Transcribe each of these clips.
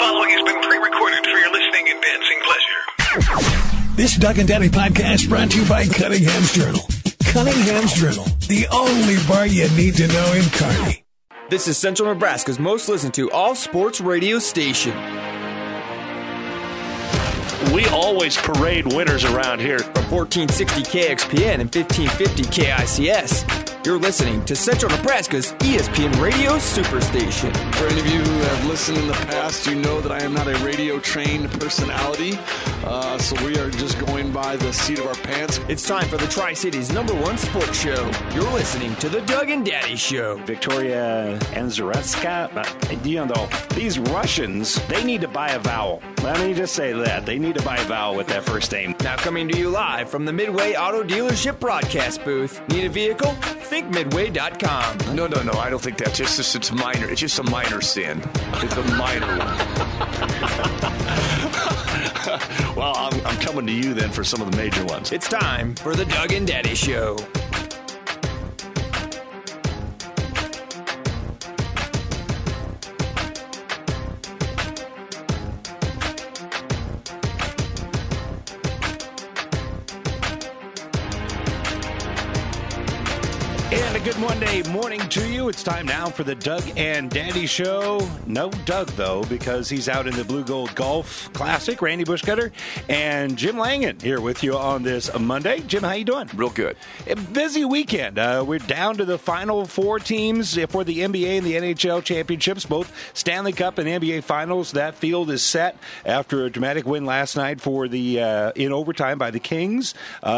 following has been pre-recorded for your listening and dancing pleasure. This Doug and Daddy podcast brought to you by Cunningham's Journal. Cunningham's Journal, the only bar you need to know in Kearney. This is Central Nebraska's most listened to all-sports radio station. We always parade winners around here. From 1460 KXPN and 1550 KICS. You're listening to Central Nebraska's ESPN Radio Superstation. For any of you who have listened in the past, you know that I am not a radio-trained personality, so we are just going by the seat of our pants. It's time for the Tri-Cities #1 sports show. You're listening to the Doug and Daddy Show. Victoria Azaretska, these Russians, they need to buy a vowel. Let me just say that. They need to buy a vowel with that first name. Now coming to you live from the Midway Auto Dealership broadcast booth. Need a vehicle? Think Midway.com. No, I don't think that's it's minor. It's just a minor sin. It's a minor one. Well, I'm coming to you then for some of the major ones. It's time for the Doug and Daddy Show. And a good Monday morning to you. It's time now for the Doug and Daddy Show. No Doug, though, because he's out in the Blue Gold Golf Classic. Randy Bushcutter and Jim Langen here with you on this Monday. Jim, how you doing? Real good. A busy weekend. We're down to the final four teams for the NBA and the NHL championships, both Stanley Cup and NBA Finals. That field is set after a dramatic win last night for the in overtime by the Kings.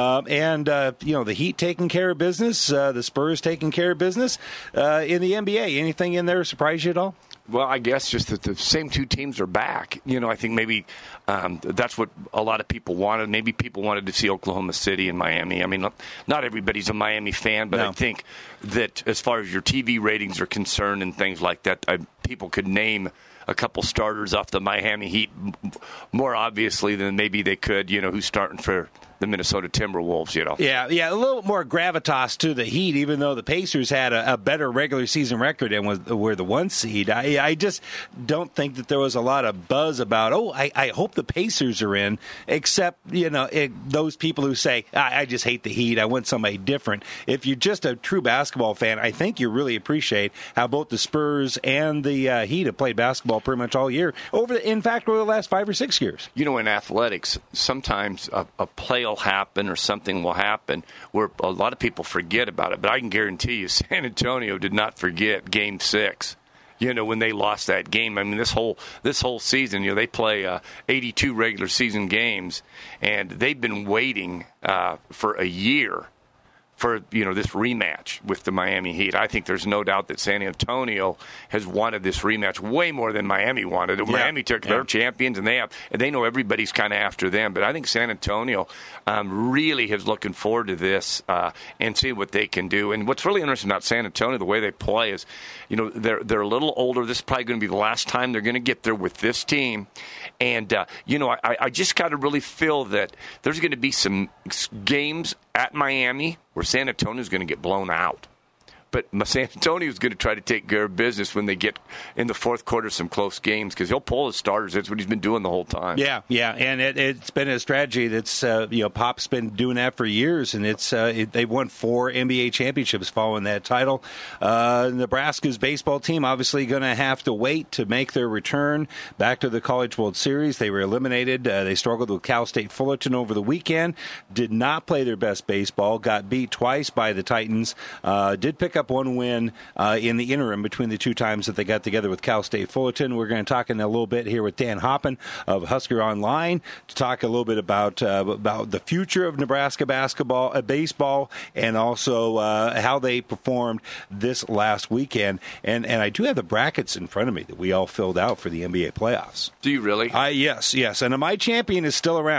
The Heat taking care of business. The Spurs taking care of business. In the NBA, anything in there surprise you at all? Well, I guess just that the same two teams are back. I think maybe that's what a lot of people wanted. Maybe people wanted to see Oklahoma City and Miami. I mean, not everybody's a Miami fan, but no. I think that as far as your TV ratings are concerned and things like that, people could name a couple starters off the Miami Heat more obviously than maybe they could, who's starting for the Minnesota Timberwolves, Yeah, a little more gravitas to the Heat, even though the Pacers had a better regular season record and were the one seed. I just don't think that there was a lot of buzz about, I hope the Pacers are in, except, those people who say, I just hate the Heat, I want somebody different. If you're just a true basketball fan, I think you really appreciate how both the Spurs and the Heat have played basketball pretty much all year, over the last 5 or 6 years. In athletics, sometimes a play will happen or something will happen where a lot of people forget about it. But I can guarantee you San Antonio did not forget Game 6. When they lost that game. I mean, this whole season, they play 82 regular season games, and they've been waiting for a year for this rematch with the Miami Heat. I think there's no doubt that San Antonio has wanted this rematch way more than Miami wanted. Yeah. Miami took their champions, and they know everybody's kind of after them. But I think San Antonio really is looking forward to this and see what they can do. And what's really interesting about San Antonio, the way they play is, they're a little older. This is probably going to be the last time they're going to get there with this team. And I just got to really feel that there's going to be some games at Miami where San Antonio is going to get blown out. But San Antonio is going to try to take care of business when they get in the fourth quarter some close games because he'll pull his starters. That's what he's been doing the whole time. Yeah, and it's been a strategy that's Pop's been doing that for years, and they've won 4 NBA championships following that title. Nebraska's baseball team obviously going to have to wait to make their return back to the College World Series. They were eliminated. They struggled with Cal State Fullerton over the weekend. Did not play their best baseball. Got beat twice by the Titans. Did pick up one win in the interim between the two times that they got together with Cal State Fullerton. We're going to talk in a little bit here with Dan Hoppen of Husker Online to talk a little bit about the future of Nebraska baseball, and also how they performed this last weekend. And I do have the brackets in front of me that we all filled out for the NBA playoffs. Do you really? Yes. And my champion is still around.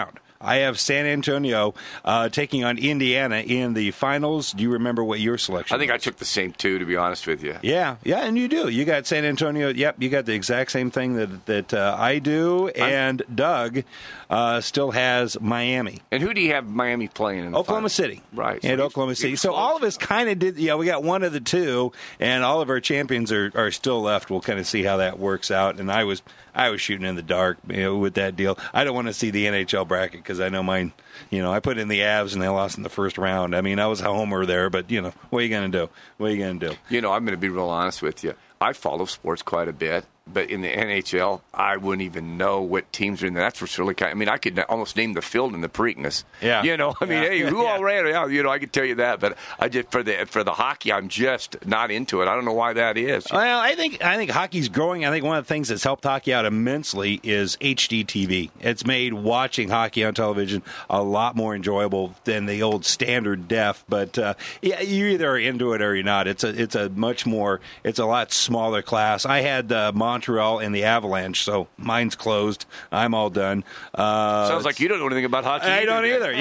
I have San Antonio taking on Indiana in the finals. Do you remember what your selection I think was? I took the same two, to be honest with you. Yeah, and you do. You got San Antonio. Yep, you got the exact same thing that I do. And Doug still has Miami. And who do you have Miami playing in the Oklahoma finals? City. Right. And So Oklahoma City. he's So close. all of us kind of did, we got one of the two, and all of our champions are still left. We'll kind of see how that works out. And I was shooting in the dark with that deal. I don't want to see the NHL bracket because I know mine, I put in the Avs and they lost in the first round. I mean, I was a homer there, but, what are you going to do? What are you going to do? I'm going to be real honest with you. I follow sports quite a bit, but in the NHL, I wouldn't even know what teams are in there. That's what's really kind of, I mean, I could almost name the field in the Preakness. Yeah. Who all ran it out? I could tell you that, but I just for the hockey, I'm just not into it. I don't know why that is. Well, I think hockey's growing. I think one of the things that's helped hockey out immensely is HD TV. It's made watching hockey on television a lot more enjoyable than the old standard def. But you either are into it or you're not. It's a lot smaller class. I had Montreal and the Avalanche, so mine's closed. I'm all done. Sounds like you don't know anything about hockey. I don't either.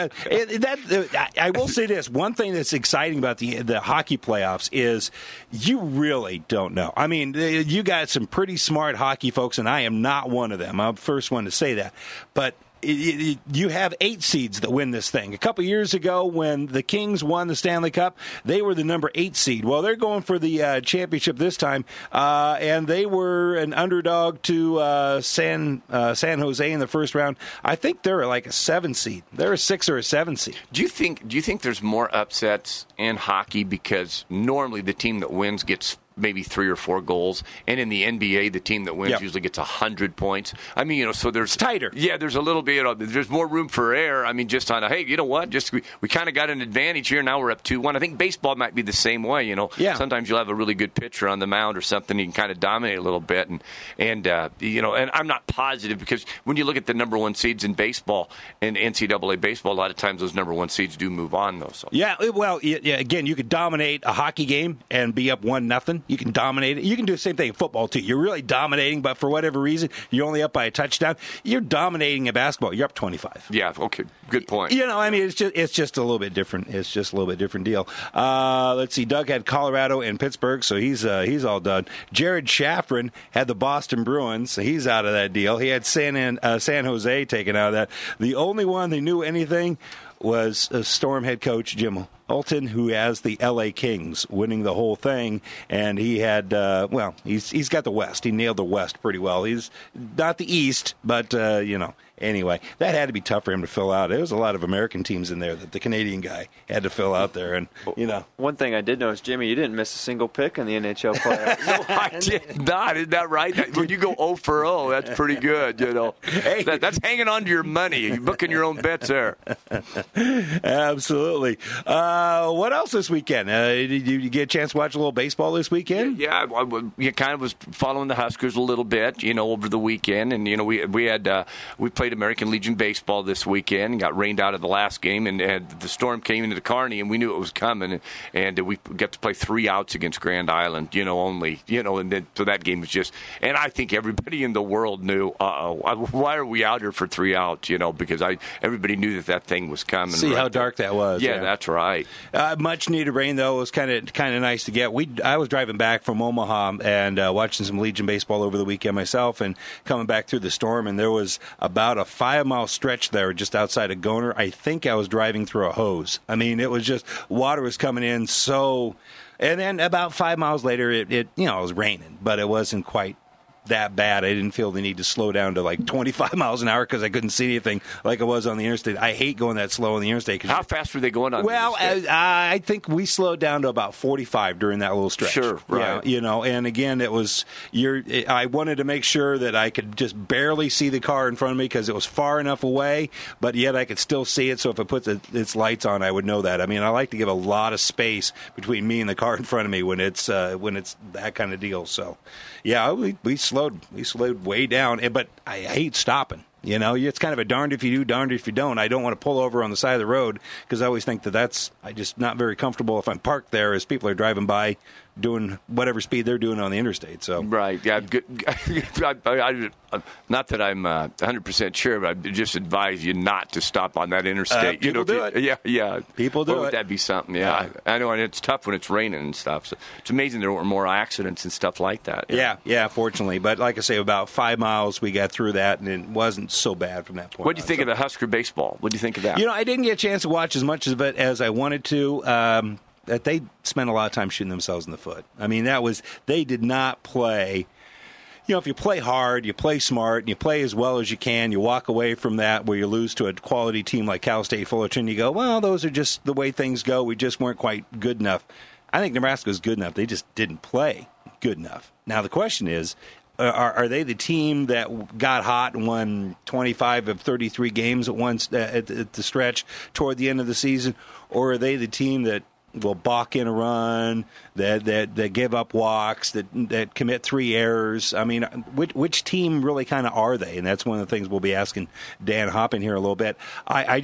I will say this: one thing that's exciting about the hockey playoffs is you really don't know. I mean, you got some pretty smart hockey folks, and I am not one of them. I'm the first one to say that, but. You have 8 seeds that win this thing. A couple years ago, when the Kings won the Stanley Cup, they were the number 8 seed. Well, they're going for the championship this time, and they were an underdog to San Jose in the first round. I think they're like a 7 seed. They're a 6 or a 7 seed. Do you think there's more upsets in hockey because normally the team that wins gets maybe 3 or 4 goals, and in the NBA, the team that wins usually gets 100 points. I mean, so there's tighter. Yeah, there's a little bit. There's more room for error. I mean, just on hey, you know what? Just we kind of got an advantage here. Now we're up 2-1. I think baseball might be the same way. Yeah. Sometimes you'll have a really good pitcher on the mound or something. You can kind of dominate a little bit, and and I'm not positive because when you look at the number 1 seeds in baseball and NCAA baseball, a lot of times those number 1 seeds do move on though. So. Yeah, well, again, you could dominate a hockey game and be up 1-0. You can dominate it. You can do the same thing in football, too. You're really dominating, but for whatever reason, you're only up by a touchdown. You're dominating in basketball. You're up 25. Yeah, okay. Good point. I mean, it's just a little bit different. It's just a little bit different deal. Let's see. Doug had Colorado and Pittsburgh, so he's all done. Jared Shafran had the Boston Bruins, so he's out of that deal. He had San Jose taken out of that. The only one that knew anything was Storm head coach Jim Holton, who has the L.A. Kings winning the whole thing, and he had, he's got the West. He nailed the West pretty well. He's not the East, but, anyway, that had to be tough for him to fill out. There was a lot of American teams in there that the Canadian guy had to fill out there, and, One thing I did know is, Jimmy, you didn't miss a single pick in the NHL playoffs. No, I did not. Isn't that right? When you go 0 for 0, that's pretty good, Hey, that's hanging on to your money. You're booking your own bets there. Absolutely. What else this weekend? Did you get a chance to watch a little baseball this weekend? Yeah, I kind of was following the Huskers a little bit, over the weekend, and we played American Legion baseball this weekend and got rained out of the last game, and the storm came into the Kearney, and we knew it was coming, and we got to play 3 outs against Grand Island, only, and then so that game was just, and I think everybody in the world knew, why are we out here for 3 outs, because everybody knew that thing was coming. See how dark that was. Yeah, that's right. Much needed rain, though. It was kind of nice to get. I was driving back from Omaha and watching some Legion baseball over the weekend myself, and coming back through the storm, and there was about a 5-mile stretch there just outside of Goner. I think I was driving through a hose. I mean, it was just water was coming in so. And then about 5 miles later, it was raining, but it wasn't quite that bad. I didn't feel the need to slow down to like 25 miles an hour because I couldn't see anything like I was on the interstate. I hate going that slow on the interstate. How fast were they going on the interstate? I think we slowed down to about 45 during that little stretch. Sure, right. Yeah, and again, it was I wanted to make sure that I could just barely see the car in front of me because it was far enough away, but yet I could still see it. So if it puts its lights on, I would know that. I mean, I like to give a lot of space between me and the car in front of me when it's that kind of deal. So, yeah, we slowed way down, but I hate stopping. You know, it's kind of a darned if you do, darned if you don't. I don't want to pull over on the side of the road because I always think that's I just not very comfortable if I'm parked there as people are driving by doing whatever speed they're doing on the interstate. So right, yeah. Not that I'm 100% sure, but I just advise you not to stop on that interstate. People do it. Yeah. People do it. Would that be something? Yeah, I know, and it's tough when it's raining and stuff. So it's amazing there were more accidents and stuff like that. Yeah, fortunately. But like I say, about 5 miles we got through that, and it wasn't so bad from that point. What do you think of the Husker baseball? What do you think of that? You know, I didn't get a chance to watch as much of it as I wanted to. That they spent a lot of time shooting themselves in the foot. I mean, they did not play. You know, if you play hard, you play smart, and you play as well as you can, you walk away from that where you lose to a quality team like Cal State Fullerton, you go, well, those are just the way things go. We just weren't quite good enough. I think Nebraska was good enough. They just didn't play good enough. Now, the question is, are they the team that got hot and won 25 of 33 games at once at the stretch toward the end of the season, or are they the team that will balk in a run, that give up walks, that commit 3 errors? I mean, which team really kind of are they? And that's one of the things we'll be asking Dan Hoppin here a little bit. I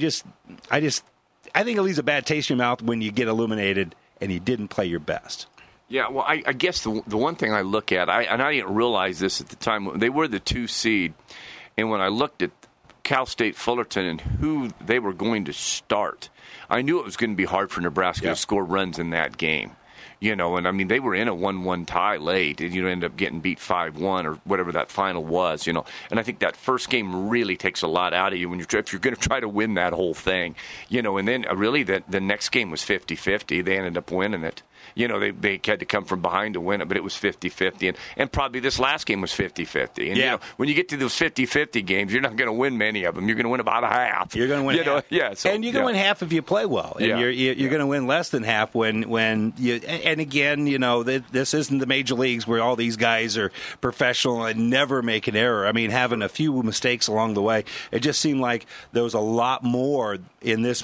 think it leaves a bad taste in your mouth when you get eliminated and you didn't play your best. Yeah, well, I guess the one thing I look at, and I didn't realize this at the time, they were the 2 seed, and when I looked at Cal State Fullerton and who they were going to start, I knew it was going to be hard for Nebraska to score runs in that game. You know, and I mean, they were in a 1-1 tie late, and you end up getting beat 5-1 or whatever that final was, you know. And I think that first game really takes a lot out of you if you're going to try to win that whole thing, you know. And then really the next game was 50-50. They ended up winning it. You know, they had to come from behind to win it, but it was 50-50. And probably this last game was 50-50. And, you know, when you get to those 50-50 games, you're not going to win many of them. You're going to win about a half. You're going to win half. Yeah. So, and you're going to win half if you play well. And you're going to win less than half when you – and again, you know, this isn't the major leagues where all these guys are professional and never make an error. I mean, having a few mistakes along the way, it just seemed like there was a lot more in this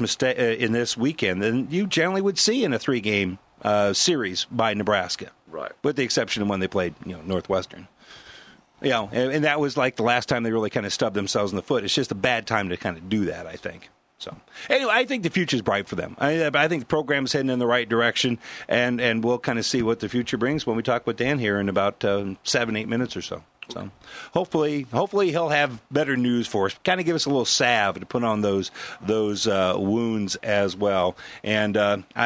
weekend than you generally would see in a 3-game series by Nebraska, right? With the exception of when they played, Northwestern. You know, and that was like the last time they really kind of stubbed themselves in the foot. It's just a bad time to kind of do that, I think. So, anyway, I think the future's bright for them. I think the program's heading in the right direction, and we'll kind of see what the future brings when we talk with Dan here in about 7-8 minutes or so. So, hopefully he'll have better news for us. Kind of give us a little salve to put on those wounds as well. And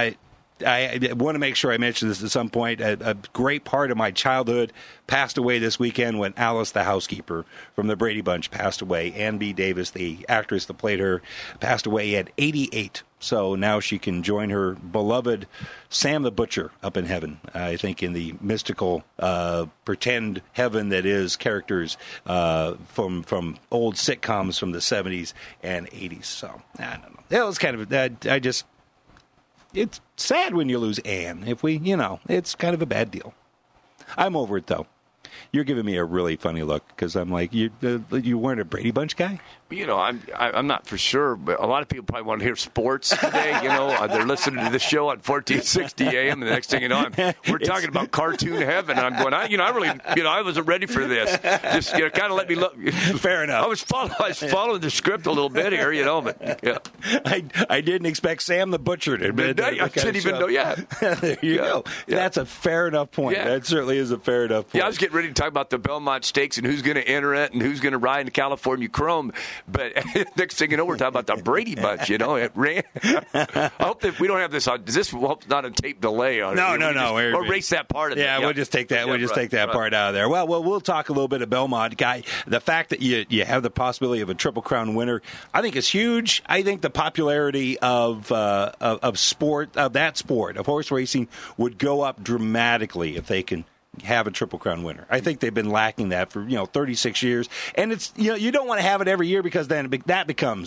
I want to make sure I mention this at some point. A great part of my childhood passed away this weekend when Alice, the housekeeper from the Brady Bunch, passed away. Ann B. Davis, the actress that played her, passed away at 88. So now she can join her beloved Sam the Butcher up in heaven, I think, in the mystical pretend heaven that is characters from old sitcoms from the 70s and 80s. So, I don't know. That was kind of, it's sad when you lose Ann. It's kind of a bad deal. I'm over it, though. You're giving me a really funny look because I'm like, you weren't a Brady Bunch guy? I'm not for sure, but a lot of people probably want to hear sports today. They're listening to the show on 1460 AM, and the next thing you know, we're talking about cartoon heaven. And I'm going, I wasn't ready for this. Just kind of let me look. Fair enough. I was following the script a little bit here, but yeah. I didn't expect Sam the Butcher to admit that. I didn't even know. Yeah, there you go. Yeah. That's a fair enough point. Yeah. That certainly is a fair enough point. Yeah, I was getting ready to talk about the Belmont Stakes and who's going to enter it and who's going to ride in the California Chrome. But next thing you know, we're talking about the Brady Bunch. It ran. I hope that we don't have this on. This not a tape delay on it. No. Or erase that part of it. Yeah, we'll just take that. We'll just take that part out of there. Well, we'll talk a little bit of Belmont, guy. The fact that you have the possibility of a Triple Crown winner, I think is huge. I think the popularity of sport, of horse racing, would go up dramatically if they can have a Triple Crown winner. I think they've been lacking that for 36 years, and it's you don't want to have it every year because then that becomes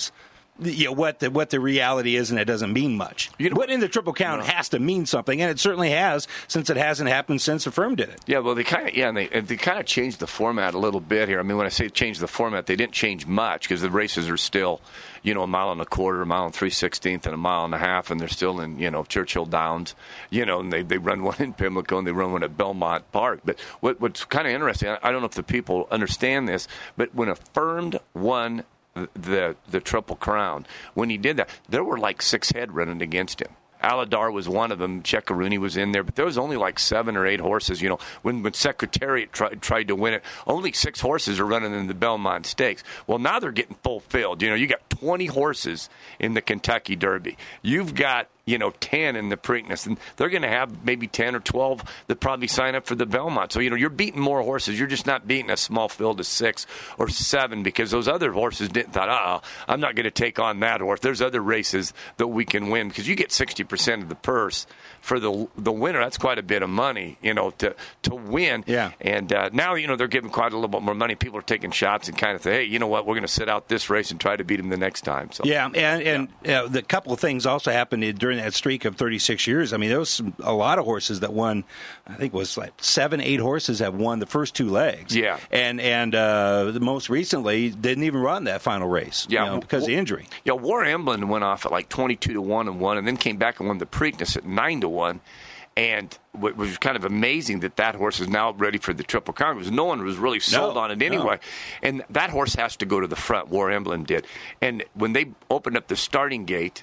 what the reality is, and it doesn't mean much. But in the Triple Crown has to mean something, and it certainly has, since it hasn't happened since the firm did it. Yeah, well, they kind of changed the format a little bit here. I mean, when I say change the format, they didn't change much because the races are still, a mile and a quarter, a mile and 3/16, and a mile and a half, and they're still in, Churchill Downs, and they run one in Pimlico and they run one at Belmont Park. But what's kind of interesting, I don't know if the people understand this, but when Affirmed won the Triple Crown, when he did that, there were like 6 head running against him. Aladar was one of them. Ceccaruni was in there, but there was only like 7 or 8 horses. When Secretariat tried to win it, only 6 horses are running in the Belmont Stakes. Well, now they're getting fulfilled. You got 20 horses in the Kentucky Derby. You've got 10 in the Preakness, and they're going to have maybe 10 or 12 that probably sign up for the Belmont. So, you're beating more horses. You're just not beating a small field of 6 or 7 because those other horses thought, I'm not going to take on that horse. There's other races that we can win because you get 60% of the purse for the winner. That's quite a bit of money, to win. Yeah. And now, they're giving quite a little bit more money. People are taking shots and kind of say, hey, you know what, we're going to sit out this race and try to beat them the next time. So yeah, and the couple of things also happened during that streak of 36 years. I mean, there was a lot of horses that won. I think it was like 7, 8 horses have won the first 2 legs. Yeah, and most recently didn't even run that final race. Yeah, because of injury. Yeah, War Emblem went off at like 22-1 and then came back and won the Preakness at 9-1. And what was kind of amazing that horse is now ready for the Triple Crown because no one was really sold on it anyway. No. And that horse has to go to the front. War Emblem did. And when they opened up the starting gate,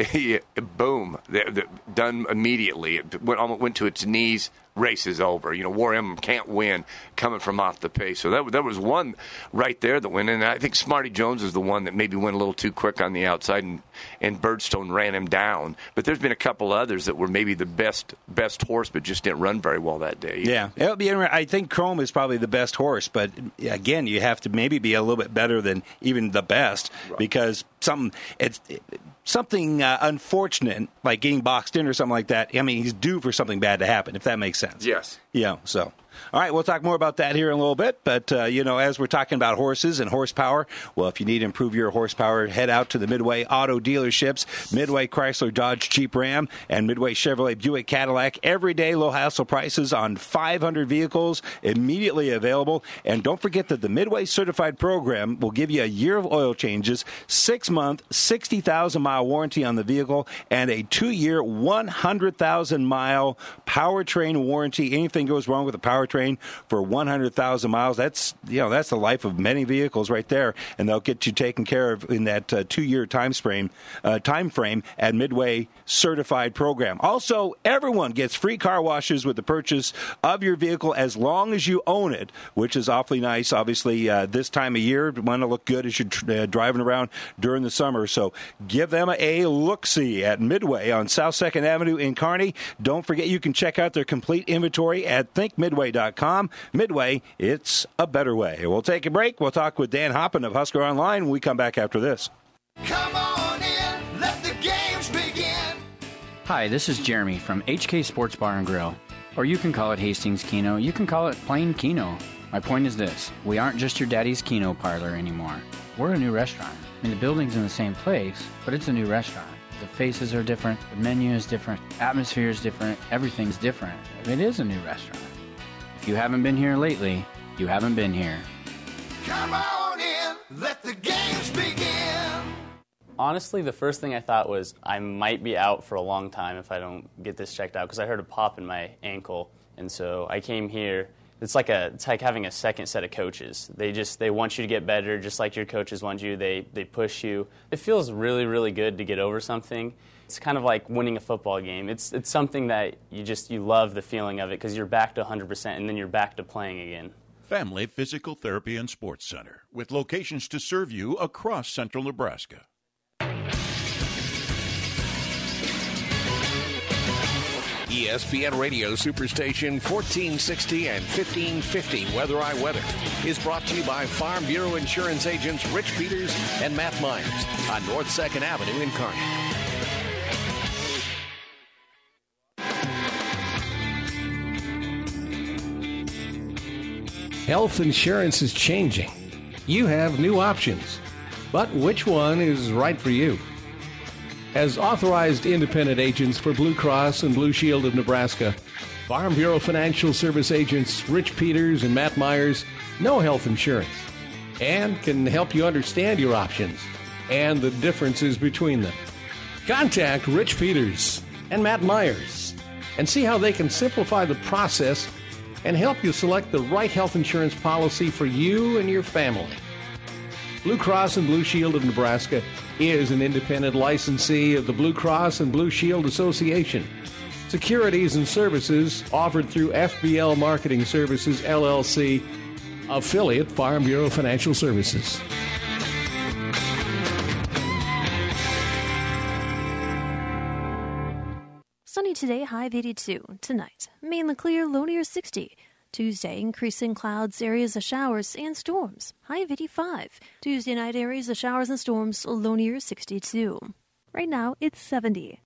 boom, they're done immediately. It went to its knees. Race is over. War Emblem can't win coming from off the pace. So there was one right there that went in. And I think Smarty Jones is the one that maybe went a little too quick on the outside, and Birdstone ran him down. But there's been a couple others that were maybe the best horse, but just didn't run very well that day. Yeah, it'll be. I think Chrome is probably the best horse, but again, you have to maybe be a little bit better than even the best because something unfortunate, like getting boxed in or something like that. I mean, he's due for something bad to happen, if that makes sense. Yes. Yeah, so. All right, we'll talk more about that here in a little bit. But, as we're talking about horses and horsepower, well, if you need to improve your horsepower, head out to the Midway Auto dealerships, Midway Chrysler Dodge Jeep Ram, and Midway Chevrolet Buick Cadillac. Everyday low-hassle prices on 500 vehicles immediately available. And don't forget that the Midway Certified Program will give you a year of oil changes, 6-month, 60,000-mile warranty on the vehicle, and a 2-year, 100,000-mile powertrain warranty. Anything goes wrong with the powertrain for 100,000 miles, that's the life of many vehicles right there, and they'll get you taken care of in that 2-year time frame at Midway Certified Program. Also, everyone gets free car washes with the purchase of your vehicle as long as you own it, which is awfully nice. Obviously, this time of year, you want to look good as you're driving around during the summer. So give them a look-see at Midway on South 2nd Avenue in Kearney. Don't forget you can check out their complete inventory at thinkmidway.com. Midway, it's a better way. We'll take a break. We'll talk with Dan Hoppen of Husker Online when we come back after this. Come on in, let the games begin. Hi, this is Jeremy from HK Sports Bar and Grill. Or you can call it Hastings Keno. You can call it plain Keno. My point is this. We aren't just your daddy's Keno parlor anymore. We're a new restaurant. I mean, the building's in the same place, but it's a new restaurant. The faces are different. The menu is different. Atmosphere is different. Everything's different. It is a new restaurant. If you haven't been here lately, you haven't been here. Come on in, let the games begin. Honestly, the first thing I thought was I might be out for a long time if I don't get this checked out because I heard a pop in my ankle, and so I came here. It's like having a second set of coaches. They want you to get better, just like your coaches want you. They push you. It feels really, really good to get over something. It's kind of like winning a football game. It's something that you love the feeling of it because you're back to 100% and then you're back to playing again. Family Physical Therapy and Sports Center with locations to serve you across central Nebraska. ESPN Radio Superstation 1460 and 1550 Weather I Weather is brought to you by Farm Bureau Insurance agents Rich Peters and Matt Myers on North 2nd Avenue in Kearney. Health insurance is changing. You have new options. But which one is right for you? As authorized independent agents for Blue Cross and Blue Shield of Nebraska, Farm Bureau Financial Service agents Rich Peters and Matt Myers know health insurance and can help you understand your options and the differences between them. Contact Rich Peters and Matt Myers and see how they can simplify the process and help you select the right health insurance policy for you and your family. Blue Cross and Blue Shield of Nebraska is an independent licensee of the Blue Cross and Blue Shield Association. Securities and services offered through FBL Marketing Services, LLC, affiliate Farm Bureau Financial Services. Sunny today, high of 82. Tonight, mainly clear, low near 60. Tuesday, increasing clouds, areas of showers and storms, high of 85. Tuesday night, areas of showers and storms, low near 62. Right now, it's 70.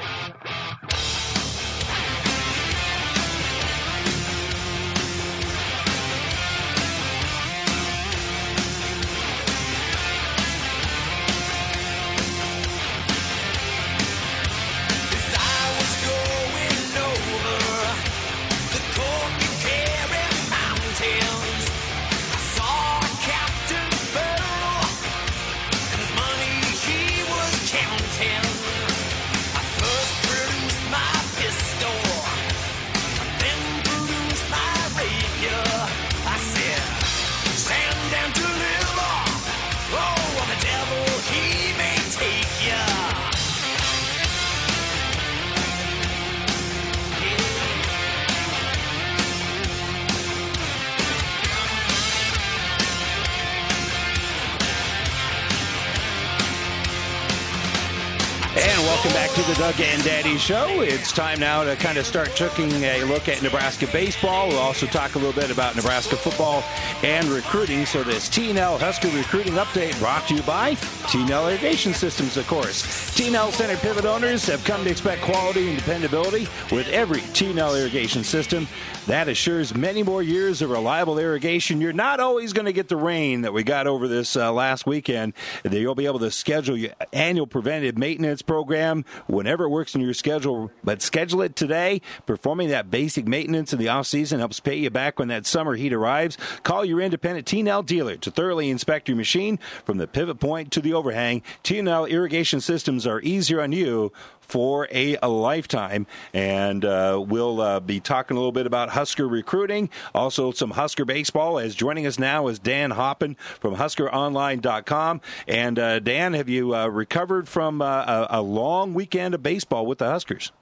Welcome back to the Doug and Daddy Show. It's time now to kind of start taking a look at Nebraska baseball. We'll also talk a little bit about Nebraska football and recruiting. So this T&L Husker recruiting update brought to you by T&L Irrigation Systems, of course. T&L Center Pivot owners have come to expect quality and dependability with every T&L irrigation system. That assures many more years of reliable irrigation. You're not always going to get the rain that we got over this last weekend. You'll be able to schedule your annual preventive maintenance program whenever it works in your schedule, but schedule it today. Performing that basic maintenance in the off-season helps pay you back when that summer heat arrives. Call your independent T&L dealer to thoroughly inspect your machine from the pivot point to the overhang. T&L irrigation systems are easier on you for a lifetime. And we'll be talking a little bit about Husker recruiting, also some Husker baseball. As joining us now is Dan Hoppen from HuskerOnline.com. And Dan, have you recovered from a long weekend of baseball with the Huskers?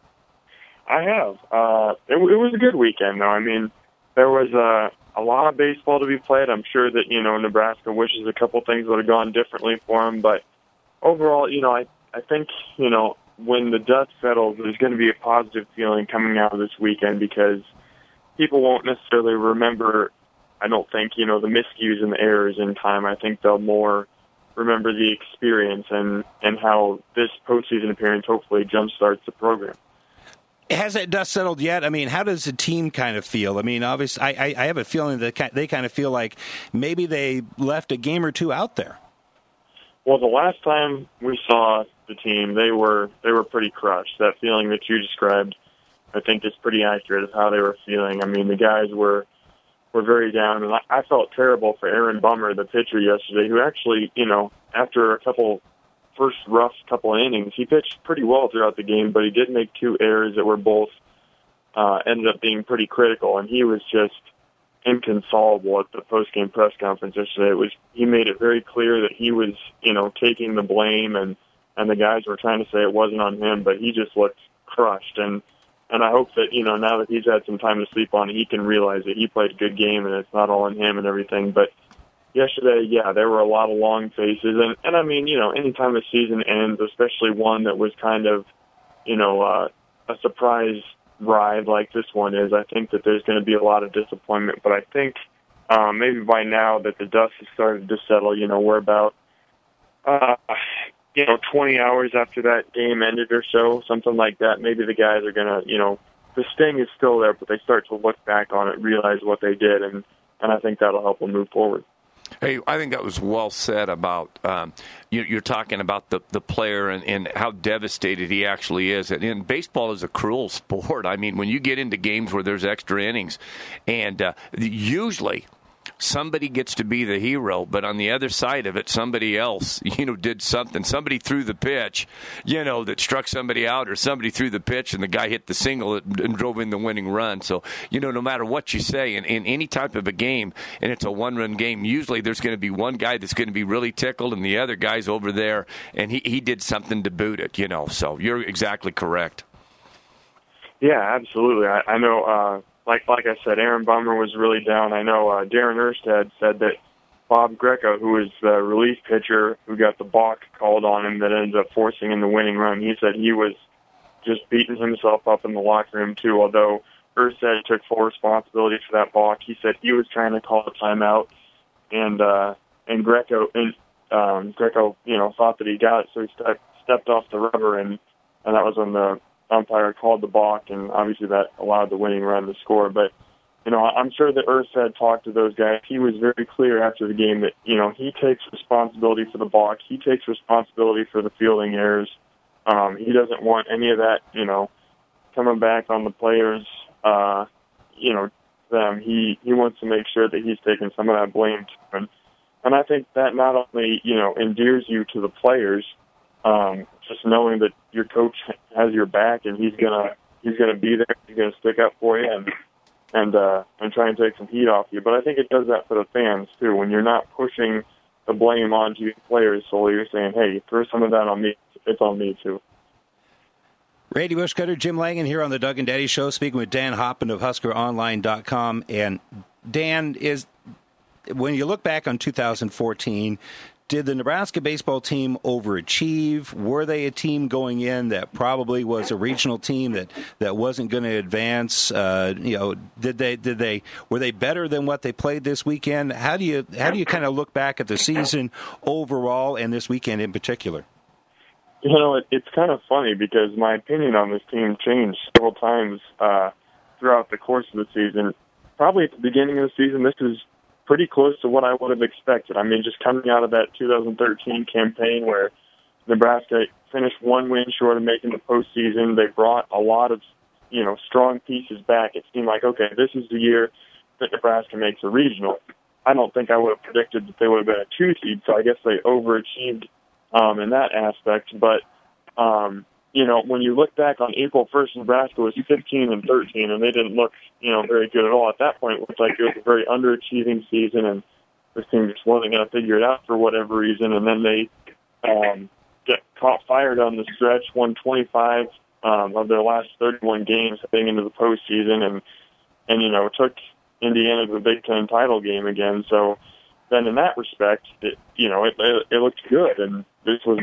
I have. It was a good weekend, though. I mean, there was a lot of baseball to be played. I'm sure that, Nebraska wishes a couple things would have gone differently for them. But overall, I think, when the dust settles, there's going to be a positive feeling coming out of this weekend because people won't necessarily remember, I don't think, the miscues and the errors in time. I think they'll more remember the experience and how this postseason appearance hopefully jumpstarts the program. Has that dust settled yet? I mean, how does the team kind of feel? I mean, obviously, I have a feeling that they kind of feel like maybe they left a game or two out there. Well, the last time we saw the team, they were pretty crushed. That feeling that you described, I think, is pretty accurate of how they were feeling. I mean, the guys were very down, and I felt terrible for Aaron Bummer, the pitcher yesterday, who actually, after a first rough couple of innings, he pitched pretty well throughout the game, but he did make two errors that were both ended up being pretty critical, and he was just inconsolable at the post-game press conference yesterday. He made it very clear that he was, taking the blame, and the guys were trying to say it wasn't on him, but he just looked crushed. And I hope that, now that he's had some time to sleep on it, he can realize that he played a good game and it's not all on him and everything. But yesterday, yeah, there were a lot of long faces. And I mean, anytime a season ends, especially one that was kind of, a surprise ride like this one is, I think that there's going to be a lot of disappointment. But I think maybe by now that the dust has started to settle, we're about, 20 hours after that game ended or so, something like that. Maybe the guys are going to, the sting is still there, but they start to look back on it, realize what they did, and I think that'll help them move forward. Hey, I think that was well said about you're talking about the player and how devastated he actually is. And baseball is a cruel sport. I mean, when you get into games where there's extra innings, and usually somebody gets to be the hero, but on the other side of it, somebody else, did something. Somebody threw the pitch, that struck somebody out, or somebody threw the pitch and the guy hit the single and drove in the winning run. So, no matter what you say, in any type of a game, and it's a one-run game, usually there's going to be one guy that's going to be really tickled and the other guy's over there, and he did something to boot it, So you're exactly correct. Yeah, absolutely. I know, like I said, Aaron Bummer was really down. I know Darren Erstad said that Bob Greco, who was the relief pitcher who got the balk called on him that ended up forcing in the winning run, he said he was just beating himself up in the locker room too. Although Erstad took full responsibility for that balk, he said he was trying to call a timeout, and Greco thought that he got it, so he stepped off the rubber, and that was when the umpire called the balk, and obviously that allowed the winning run to score. But, I'm sure that Erstad talked to those guys. He was very clear after the game that, he takes responsibility for the balk. He takes responsibility for the fielding errors. He doesn't want any of that, coming back on the players, them. He wants to make sure that he's taking some of that blame too. And I think that not only, endears you to the players, just knowing that your coach has your back and he's gonna be there, he's gonna stick up for you and try and take some heat off you. But I think it does that for the fans too. When you're not pushing the blame onto your players solely, you're saying, "Hey, throw some of that on me. It's on me too." Randy Bushcutter, Jim Langan here on the Doug and Daddy Show, speaking with Dan Hoppen of HuskerOnline.com. And Dan, when you look back on 2014. Did the Nebraska baseball team overachieve? Were they a team going in that probably was a regional team that wasn't going to advance? Were they better than what they played this weekend? How do you kind of look back at the season overall and this weekend in particular? It's kind of funny because my opinion on this team changed several times throughout the course of the season. Probably at the beginning of the season, this is pretty close to what I would have expected. I mean, just coming out of that 2013 campaign where Nebraska finished one win short of making the postseason, they brought a lot of, strong pieces back. It seemed like, okay, this is the year that Nebraska makes a regional. I don't think I would have predicted that they would have been a 2 seed, so I guess they overachieved in that aspect. But, when you look back on April 1st, Nebraska was 15-13, and they didn't look, very good at all. At that point, it looked like it was a very underachieving season, and this team just wasn't going to figure it out for whatever reason. And then they get caught fire down the stretch, won 25 of their last 31 games heading into the postseason, and took Indiana to the Big Ten title game again. So then in that respect, it looked good, and this was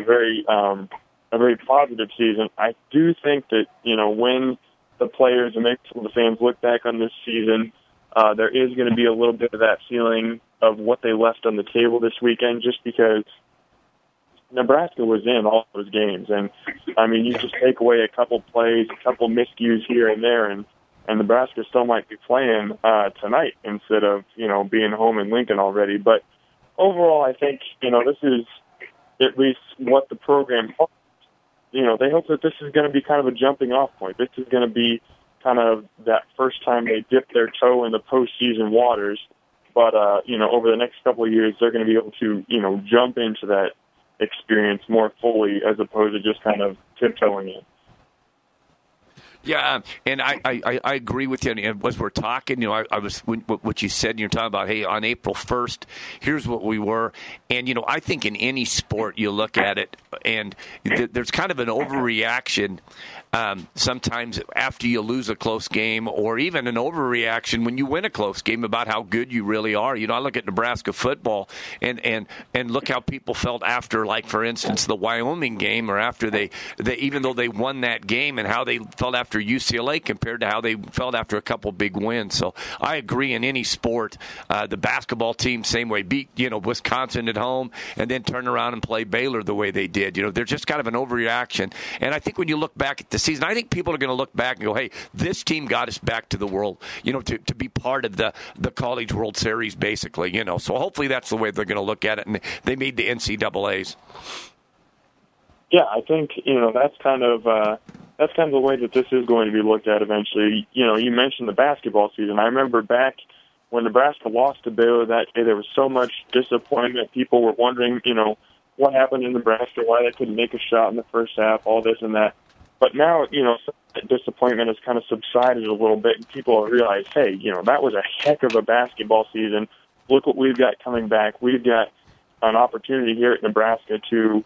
a very positive season. I do think that, when the players and maybe some of the fans look back on this season, there is going to be a little bit of that feeling of what they left on the table this weekend, just because Nebraska was in all those games. And, I mean, you just take away a couple plays, a couple miscues here and there, and Nebraska still might be playing tonight instead of, being home in Lincoln already. But overall, I think, this is at least what the program hopes. They hope that this is going to be kind of a jumping off point. This is going to be kind of that first time they dip their toe in the postseason waters. But, over the next couple of years, they're going to be able to, jump into that experience more fully as opposed to just kind of tiptoeing in. Yeah, and I agree with you. And as we're talking, I was what you said. You're talking about, hey, on April 1st, here's what we were. And I think in any sport, you look at it, and there's kind of an overreaction sometimes after you lose a close game, or even an overreaction when you win a close game about how good you really are. I look at Nebraska football and look how people felt after, like for instance, the Wyoming game, or after they even though they won that game, and how they felt after after UCLA compared to how they felt after a couple big wins. So I agree in any sport. The basketball team, same way, beat Wisconsin at home and then turn around and play Baylor the way they did. They're just kind of an overreaction. And I think when you look back at the season, I think people are going to look back and go, hey, this team got us back to the world, to be part of the College World Series, basically. So hopefully that's the way they're going to look at it. And they made the NCAAs. Yeah, I think that's kind of the way that this is going to be looked at eventually. You mentioned the basketball season. I remember back when Nebraska lost to Baylor that day, there was so much disappointment. People were wondering, what happened in Nebraska, why they couldn't make a shot in the first half, all this and that. But now, that disappointment has kind of subsided a little bit, and people have realized, hey, that was a heck of a basketball season. Look what we've got coming back. We've got an opportunity here at Nebraska to,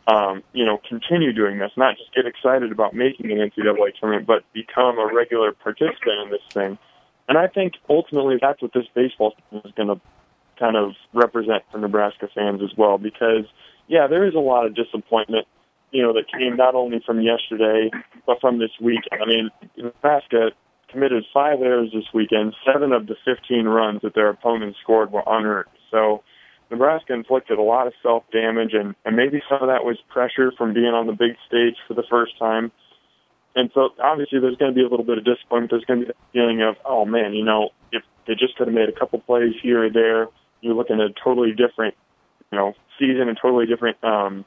continue doing this, not just get excited about making an NCAA tournament, but become a regular participant in this thing. And I think ultimately that's what this baseball season is going to kind of represent for Nebraska fans as well, because, yeah, there is a lot of disappointment, that came not only from yesterday, but from this week. I mean, Nebraska committed 5 errors this weekend. 7 of the 15 runs that their opponents scored were unearned. So Nebraska inflicted a lot of self-damage, and maybe some of that was pressure from being on the big stage for the first time. And so obviously there's going to be a little bit of disappointment. There's going to be that feeling of, oh, man, if they just could have made a couple plays here or there, you're looking at a totally different, season and totally different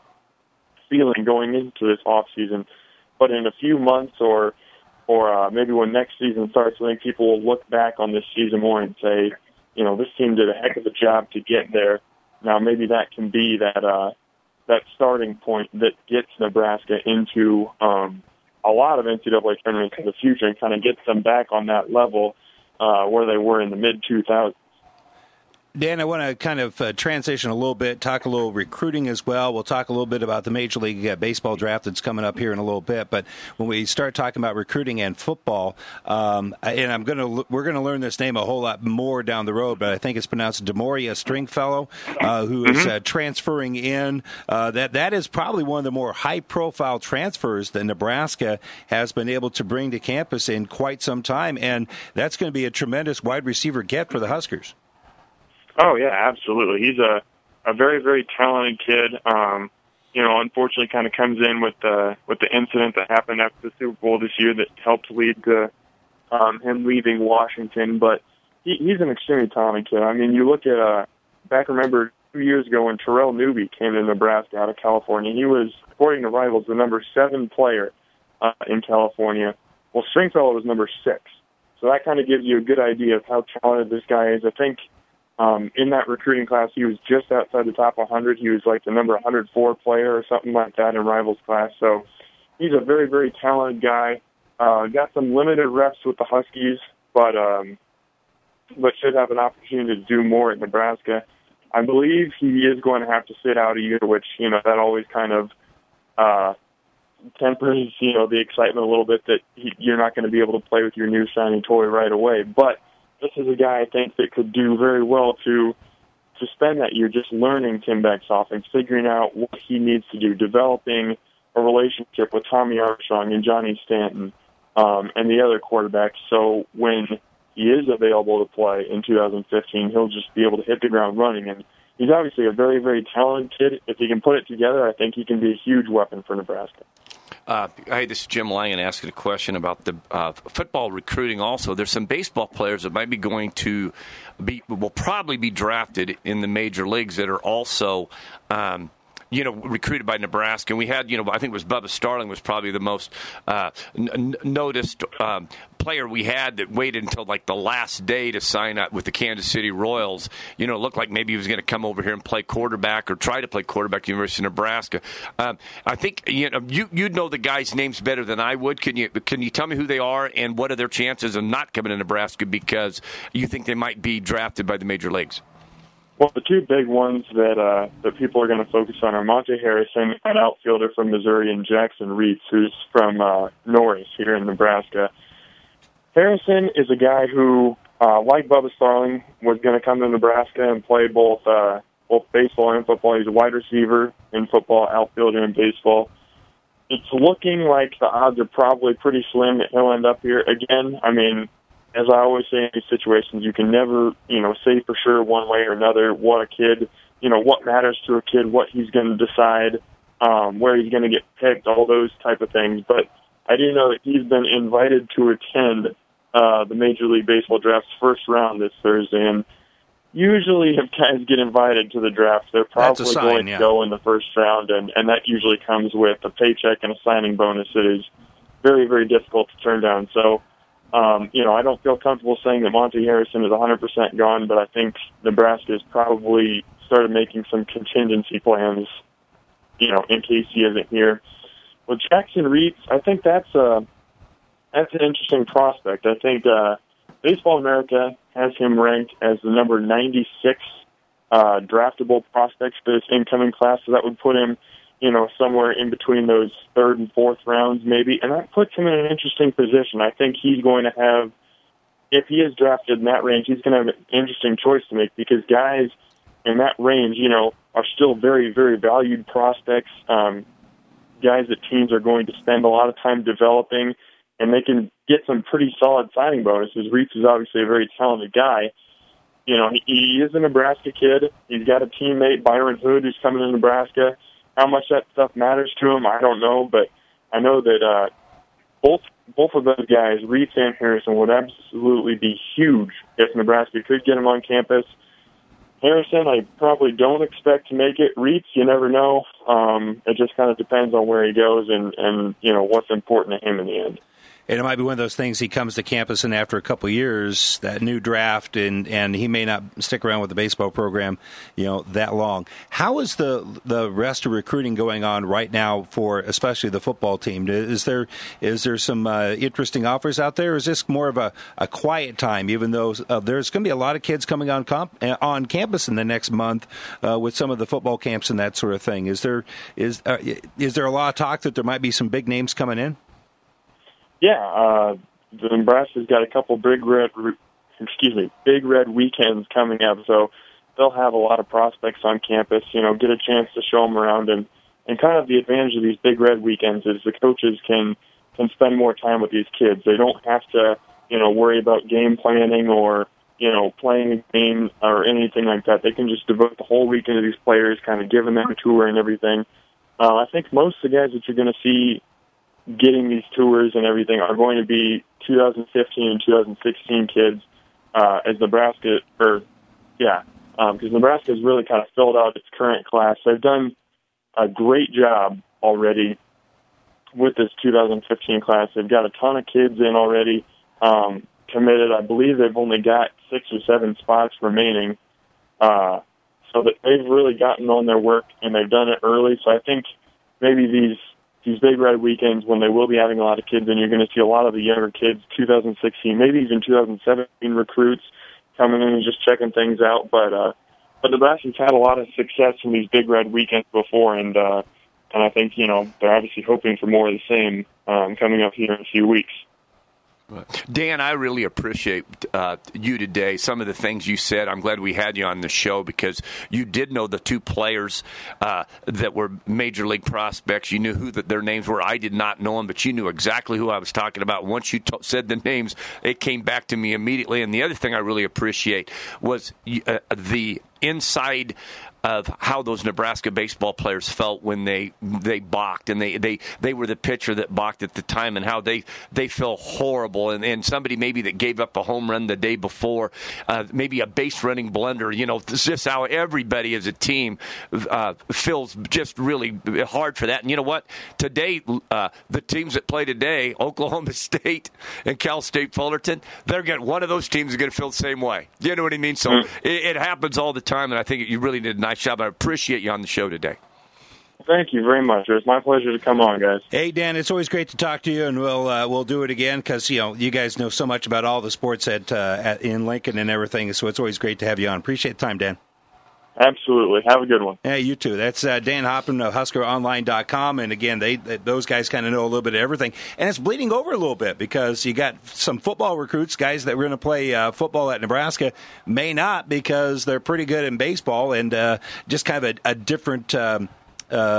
feeling going into this off season. But in a few months or maybe when next season starts, I think people will look back on this season more and say, this team did a heck of a job to get there. Now maybe that can be that starting point that gets Nebraska into a lot of NCAA tournaments in the future and kind of gets them back on that level where they were in the mid-2000s. Dan, I want to kind of transition a little bit, talk a little recruiting as well. We'll talk a little bit about the Major League Baseball draft that's coming up here in a little bit. But when we start talking about recruiting and football, and we're going to learn this name a whole lot more down the road, but I think it's pronounced DeMaria Stringfellow, who is transferring in. That is probably one of the more high-profile transfers that Nebraska has been able to bring to campus in quite some time, and that's going to be a tremendous wide receiver get for the Huskers. Oh, yeah, absolutely. He's a very, very talented kid. Unfortunately kind of comes in with the incident that happened after the Super Bowl this year that helped lead to him leaving Washington. But he's an extremely talented kid. I mean, you look at, remember 2 years ago when Terrell Newby came to Nebraska out of California, he was, according to Rivals, the number 7 player in California. Well, Stringfellow was number 6. So that kind of gives you a good idea of how talented this guy is. I think in that recruiting class, he was just outside the top 100. He was like the number 104 player or something like that in Rivals class. So he's a very, very talented guy. Got some limited reps with the Huskies, but should have an opportunity to do more at Nebraska. I believe he is going to have to sit out a year, which, that always kind of tempers, the excitement a little bit that you're not going to be able to play with your new shiny toy right away. But this is a guy I think that could do very well to spend that year just learning Tim Beck's offense, figuring out what he needs to do, developing a relationship with Tommy Armstrong and Johnny Stanton and the other quarterbacks. So when he is available to play in 2015, he'll just be able to hit the ground running. And he's obviously a very, very talented kid. If he can put it together, I think he can be a huge weapon for Nebraska. Hey, this is Jim Langan asking a question about the football recruiting also. There's some baseball players that might be will probably be drafted in the major leagues that are also recruited by Nebraska. And we had, I think it was Bubba Starling was probably the most noticed player we had that waited until like the last day to sign up with the Kansas City Royals. It looked like maybe he was going to come over here and play quarterback or try to play quarterback at the University of Nebraska. I think, you'd know the guys' names better than I would. Can you tell me who they are and what are their chances of not coming to Nebraska because you think they might be drafted by the major leagues? Well, the two big ones that people are going to focus on are Monte Harrison, an outfielder from Missouri, and Jackson Reitz, who's from Norris here in Nebraska. Harrison is a guy who, like Bubba Starling, was going to come to Nebraska and play both baseball and football. He's a wide receiver in football, outfielder in baseball. it's looking like the odds are probably pretty slim that he'll end up here again. I mean, as I always say in these situations, you can never, say for sure one way or another what a kid, what matters to a kid, what he's going to decide, where he's going to get picked, all those type of things. But I do know that he's been invited to attend the Major League Baseball draft's first round this Thursday, and usually if guys get invited to the draft, they're probably going to go in the first round, and that usually comes with a paycheck and a signing bonus that is very, very difficult to turn down. So, I don't feel comfortable saying that Monte Harrison is 100% gone, but I think Nebraska has probably started making some contingency plans, in case he isn't here. With Jackson Reetz, I think that's an interesting prospect. I think Baseball America has him ranked as the number 96 draftable prospects for this incoming class, so that would put him, somewhere in between those third and fourth rounds maybe, and that puts him in an interesting position. I think he's going to have, if he is drafted in that range, he's going to have an interesting choice to make because guys in that range, are still very, very valued prospects, guys that teams are going to spend a lot of time developing, and they can get some pretty solid signing bonuses. Reetz is obviously a very talented guy. He is a Nebraska kid. He's got a teammate, Byron Hood, who's coming to Nebraska. How much that stuff matters to him, I don't know, but I know that both of those guys, Reetz and Harrison, would absolutely be huge if Nebraska could get him on campus. Harrison, I probably don't expect to make it. Reetz, you never know. It just kind of depends on where he goes and what's important to him in the end. And it might be one of those things, he comes to campus and after a couple of years, that new draft, and he may not stick around with the baseball program, that long. How is the rest of recruiting going on right now for especially the football team? Is there some interesting offers out there, or is this more of a quiet time, even though there's going to be a lot of kids coming on campus in the next month with some of the football camps and that sort of thing? Is there a lot of talk that there might be some big names coming in? Yeah, the Nebraska's got a couple big red weekends coming up, so they'll have a lot of prospects on campus. Get a chance to show them around, and kind of the advantage of these big red weekends is the coaches can spend more time with these kids. They don't have to worry about game planning or playing a game or anything like that. They can just devote the whole weekend to these players, kind of giving them a tour and everything. I think most of the guys that you're going to see getting these tours and everything are going to be 2015 and 2016 kids, as Nebraska, because Nebraska has really kind of filled out its current class. They've done a great job already with this 2015 class. They've got a ton of kids in already committed. I believe they've only got 6 or 7 spots remaining, so that they've really gotten on their work and they've done it early. So I think maybe these big red weekends when they will be having a lot of kids, and you're going to see a lot of the younger kids, 2016, maybe even 2017 recruits coming in and just checking things out. But Nebraska's had a lot of success in these big red weekends before, and I think they're obviously hoping for more of the same coming up here in a few weeks. Dan, I really appreciate you today. Some of the things you said, I'm glad we had you on the show because you did know the 2 players that were major league prospects. You knew who their names were. I did not know them, but you knew exactly who I was talking about. Once you said the names, it came back to me immediately. And the other thing I really appreciate was the inside of how those Nebraska baseball players felt when they balked, and they were the pitcher that balked at the time, and how they feel horrible, and somebody maybe that gave up a home run the day before, maybe a base running blunder. It's just how everybody as a team feels just really hard for that. And you know what? Today, the teams that play today, Oklahoma State and Cal State Fullerton, they're getting one of those teams is going to feel the same way. You know what I mean? So it happens all the time, and I think you really did a nice job. I appreciate you on the show today. Thank you very much. It's my pleasure to come on, guys. Hey, Dan, it's always great to talk to you, and we'll do it again because you guys know so much about all the sports in Lincoln and everything. So it's always great to have you on. Appreciate the time, Dan. Absolutely. Have a good one. Yeah, you too. That's Dan Hoppen of HuskerOnline.com. And again, those guys kind of know a little bit of everything. And it's bleeding over a little bit because you got some football recruits, guys that were going to play football at Nebraska, may not because they're pretty good in baseball and just kind of a different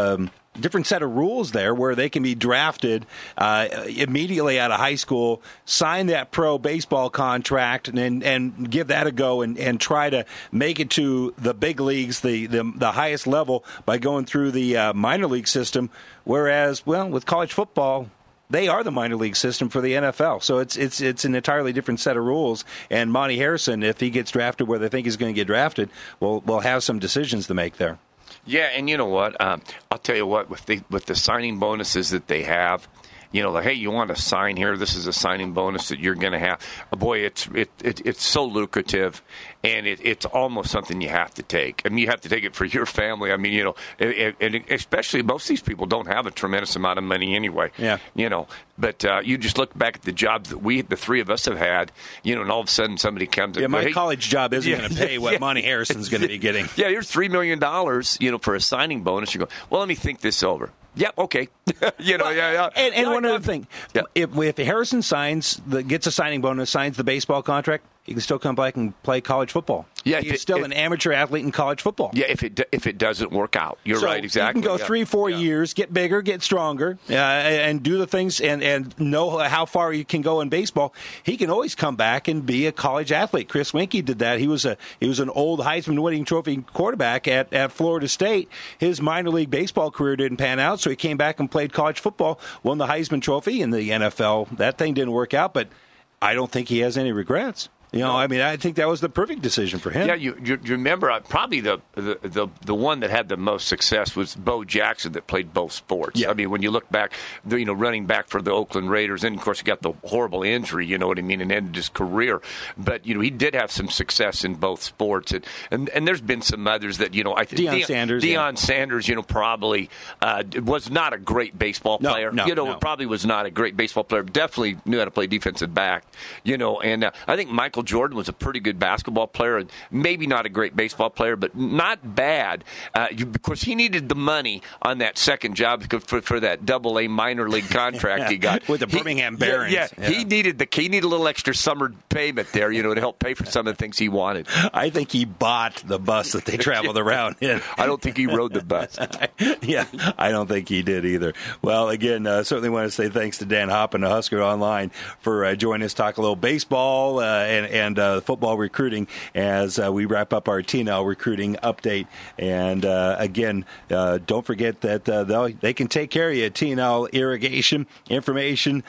different set of rules there where they can be drafted immediately out of high school, sign that pro baseball contract, and give that a go and try to make it to the big leagues, the highest level, by going through the minor league system. Whereas, well, with college football, they are the minor league system for the NFL. So it's an entirely different set of rules. And Monty Harrison, if he gets drafted where they think he's going to get drafted, will have some decisions to make there. Yeah, and you know what? I'll tell you what, with the signing bonuses that they have, like, hey, you want to sign here? This is a signing bonus that you're going to have. Boy, it's so lucrative, and it's almost something you have to take. I mean, you have to take it for your family. I mean, and especially most of these people don't have a tremendous amount of money anyway. Yeah. But you just look back at the jobs that the three of us have had, and all of a sudden somebody comes. Yeah, and my hey, college job isn't going to pay what Monty Harrison's going to be getting. Yeah, here's $3 million, for a signing bonus. You go, well, let me think this over. Yep, okay. Yeah. And one other thing, if Harrison gets a signing bonus, signs the baseball contract, he can still come back and play college football. Yeah, he's still an amateur athlete in college football. Yeah, if it doesn't work out, you're right, exactly. You can go 3-4 years, get bigger, get stronger, and do the things and know how far you can go in baseball. He can always come back and be a college athlete. Chris Winkie did that. He was an old Heisman winning trophy quarterback at Florida State. His minor league baseball career didn't pan out, so he came back and played college football, won the Heisman Trophy in the NFL. That thing didn't work out, but I don't think he has any regrets. I think that was the perfect decision for him. Yeah, you remember probably the one that had the most success was Bo Jackson that played both sports. Yeah. I mean, when you look back, running back for the Oakland Raiders, and of course he got the horrible injury, you know what I mean, and ended his career. But he did have some success in both sports, and there's been some others that I think Deion Sanders, probably was not a great baseball player. No. Probably was not a great baseball player. Definitely knew how to play defensive back. And I think Michael Jordan was a pretty good basketball player, and maybe not a great baseball player, but not bad. Of course, he needed the money on that second job for that Double-A minor league contract he got with the Birmingham Barons. He needed a little extra summer payment there, to help pay for some of the things he wanted. I think he bought the bus that they traveled around in. I don't think he rode the bus. I don't think he did either. Well, again, certainly want to say thanks to Dan Hoppen of Husker Online for joining us, talk a little baseball and football recruiting as we wrap up our TNL recruiting update. And again, don't forget that they can take care of you at TNL Irrigation Information.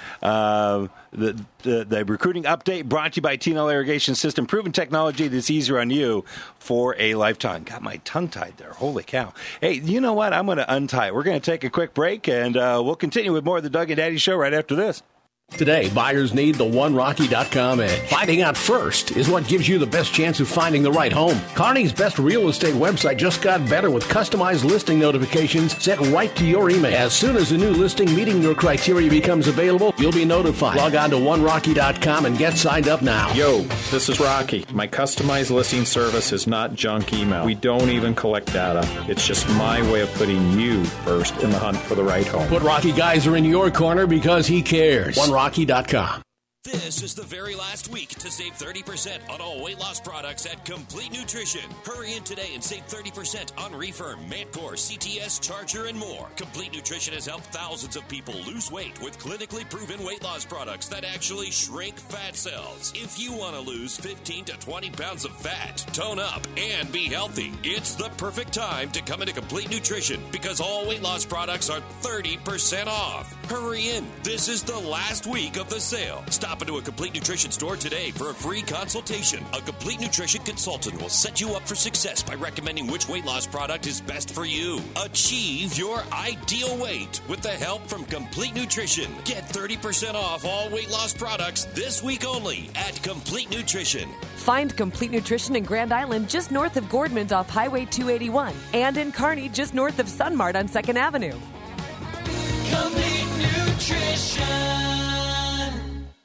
The recruiting update brought to you by TNL Irrigation System, proven technology that's easier on you for a lifetime. Got my tongue tied there. Holy cow. Hey, you know what? I'm going to untie it. We're going to take a quick break, and we'll continue with more of the Doug and Daddy Show right after this. Today, buyers need the OneRocky.com edge. Finding out first is what gives you the best chance of finding the right home. Kearney's best real estate website just got better with customized listing notifications sent right to your email. As soon as a new listing meeting your criteria becomes available, you'll be notified. Log on to OneRocky.com and get signed up now. Yo, this is Rocky. My customized listing service is not junk email. We don't even collect data. It's just my way of putting you first in the hunt for the right home. Put Rocky Geyser in your corner because he cares. OneRocky.com. This is the very last week to save 30% on all weight loss products at Complete Nutrition. Hurry in today and save 30% on Reefer, Mantcore, CTS, Charger, and more. Complete Nutrition has helped thousands of people lose weight with clinically proven weight loss products that actually shrink fat cells. If you want to lose 15 to 20 pounds of fat, tone up, and be healthy, it's the perfect time to come into Complete Nutrition because all weight loss products are 30% off. Hurry in. This is the last week of the sale. Stop into a Complete Nutrition store today for a free consultation. A Complete Nutrition consultant will set you up for success by recommending which weight loss product is best for you. Achieve your ideal weight with the help from Complete Nutrition. Get 30% off all weight loss products this week only at Complete Nutrition. Find Complete Nutrition in Grand Island just north of Gordman's off Highway 281 and in Kearney just north of Sunmart on 2nd Avenue. Complete Nutrition.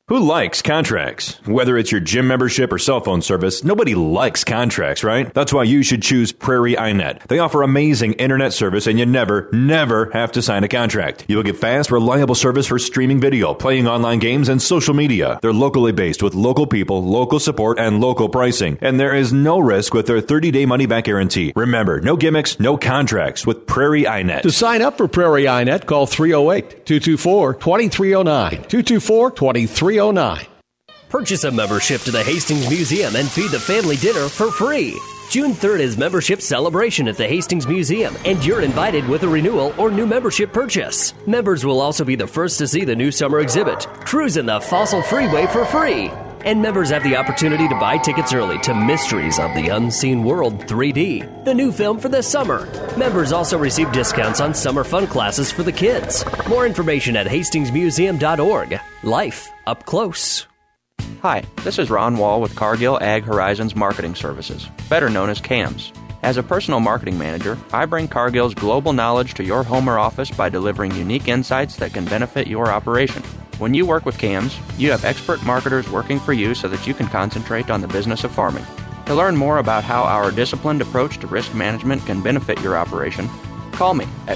Who likes contracts? Whether it's your gym membership or cell phone service, nobody likes contracts, right? That's why you should choose Prairie iNet. They offer amazing internet service and you never have to sign a contract. You'll get fast, reliable service for streaming video, playing online games, and social media. They're locally based with local people, local support, and local pricing. And there is no risk with their 30-day money-back guarantee. Remember, no gimmicks, no contracts with Prairie iNet. To sign up for Prairie iNet, call 308-224-2309. 224-2309. Purchase a membership to the Hastings Museum and feed the family dinner for free. June 3rd is membership celebration at the Hastings Museum, and you're invited with a renewal or new membership purchase. Members will also be the first to see the new summer exhibit, Cruising the Fossil Freeway, for free. And members have the opportunity to buy tickets early to Mysteries of the Unseen World 3D, the new film for this summer. Members also receive discounts on summer fun classes for the kids. More information at hastingsmuseum.org. Life up close. Hi, this is Ron Wall with Cargill Ag Horizons Marketing Services, better known as CAMS. As a personal marketing manager, I bring Cargill's global knowledge to your home or office by delivering unique insights that can benefit your operation. When you work with CAMS, you have expert marketers working for you so that you can concentrate on the business of farming. To learn more about how our disciplined approach to risk management can benefit your operation, call me at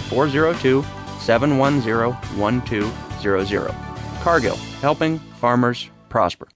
402-710-1200. Cargill, helping farmers prosper.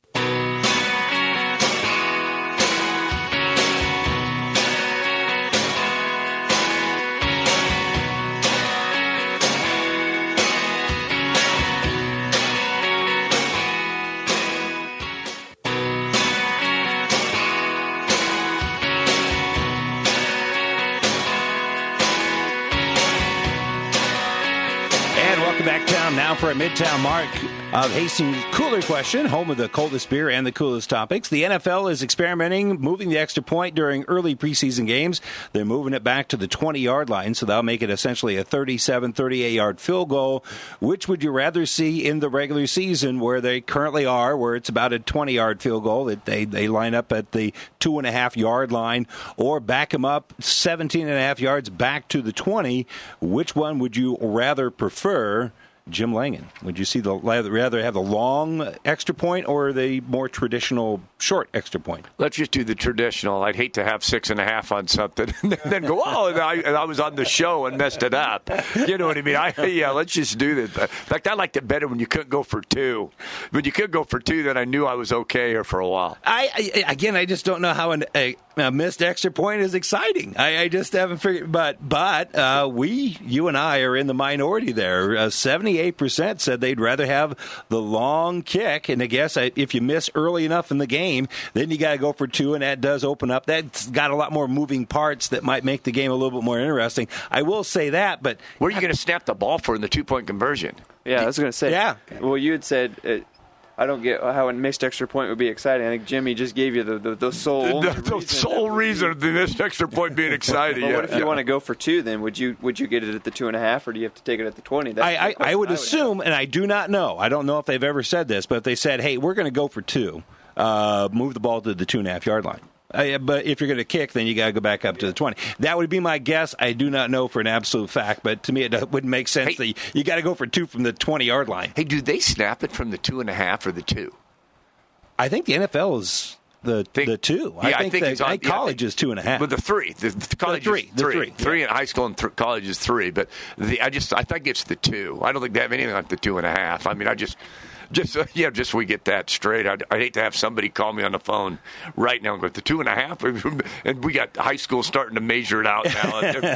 Now for a Midtown mark of Hastings Cooler Question, home of the coldest beer and the coolest topics. The NFL is experimenting, moving the extra point during early preseason games. They're moving it back to the 20-yard line, so that'll make it essentially a 37, 38-yard field goal. Which would you rather see in the regular season where they currently are, where it's about a 20-yard field goal, that they line up at the 2.5-yard line, or back them up 17.5 yards back to the 20? Which one would you rather prefer? Jim Langen, would you rather have the long extra point or the more traditional short extra point? Let's just do the traditional. I'd hate to have 6.5 on something and then go, I was on the show and messed it up. You know what I mean? Let's just do this. In fact, I liked it better when you couldn't go for 2. When you could go for 2, then I knew I was okay here for a while. I just don't know how a missed extra point is exciting. I just haven't figured. But you and I are in the minority there. 78% said they'd rather have the long kick, and I guess if you miss early enough in the game, then you got to go for 2, and that does open up. That's got a lot more moving parts that might make the game a little bit more interesting. I will say that, but where are you going to snap the ball for in the 2-point conversion? Yeah, I was going to say. Yeah. Well, you had said. I don't get how a missed extra point would be exciting. I think Jimmy just gave you the sole reason of the missed extra point being exciting. What if you want to go for 2? Then would you get it at the 2.5, or do you have to take it at the 20? I would assume, and I do not know. I don't know if they've ever said this, but if they said, "Hey, we're going to go for 2, move the ball to the 2.5-yard line." But if you're going to kick, then you got to go back up to the 20. That would be my guess. I do not know for an absolute fact, but to me it wouldn't make sense that you got to go for 2 from the 20-yard line. Hey, do they snap it from the 2.5 or the 2? I think the NFL is the 2. Yeah, I think college is 2.5. But the 3. The college is 3. 3 in high school and college is 3. But I think it's the 2. I don't think they have anything like the 2.5. I mean, Just so we get that straight. I'd hate to have somebody call me on the phone right now and go, the 2.5? And we got high school starting to measure it out now.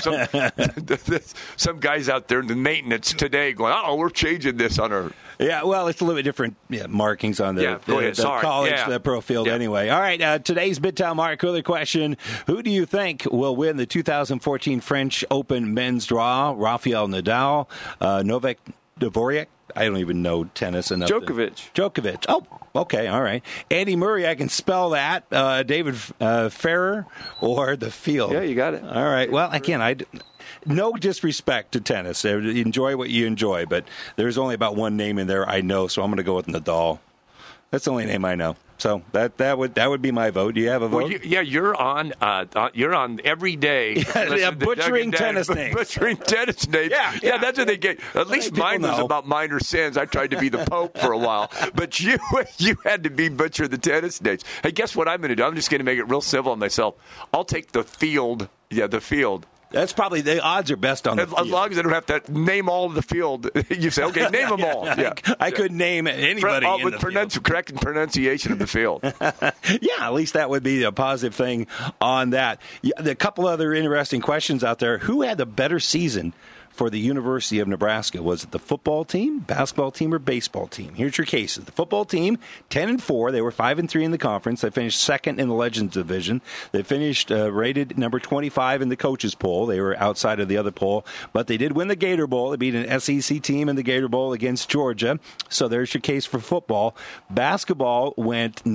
Some guys out there in the maintenance today going, we're changing this on our... Yeah, well, it's a little bit different markings on the college, the pro field anyway. All right, today's Midtown Mark Cooler Question. Who do you think will win the 2014 French Open men's draw? Rafael Nadal, Novak Dvorak? I don't even know tennis enough. Djokovic. Oh, okay, all right. Andy Murray, I can spell that. David Ferrer or the field. Yeah, you got it. All right. Well, again, no disrespect to tennis. Enjoy what you enjoy, but there's only about one name in there I know, so I'm going to go with Nadal. That's the only name I know. So that would be my vote. Do you have a vote? Well, you're on every day. Butchering tennis names. Butchering tennis names. Yeah, that's what they get. At least mine was about minor sins. I tried to be the Pope for a while, but you had to be butcher the tennis names. Hey, guess what I'm going to do? I'm just going to make it real simple on myself. I'll take the field. Yeah, the field. That's probably the odds are best on the field. As long as I don't have to name all of the field. You say, okay, name them all. Yeah. I couldn't name anybody in the field. Correct pronunciation of the field. Yeah, at least that would be a positive thing on that. A couple other interesting questions out there. Who had the better season for the University of Nebraska? Was it the football team, basketball team, or baseball team? Here's your cases. The football team, 10-4. They were 5-3 in the conference. They finished second in the Legends division. They finished rated number 25 in the coaches poll. They were outside of the other poll, but they did win the Gator Bowl. They beat an SEC team in the Gator Bowl against Georgia. So there's your case for football. Basketball went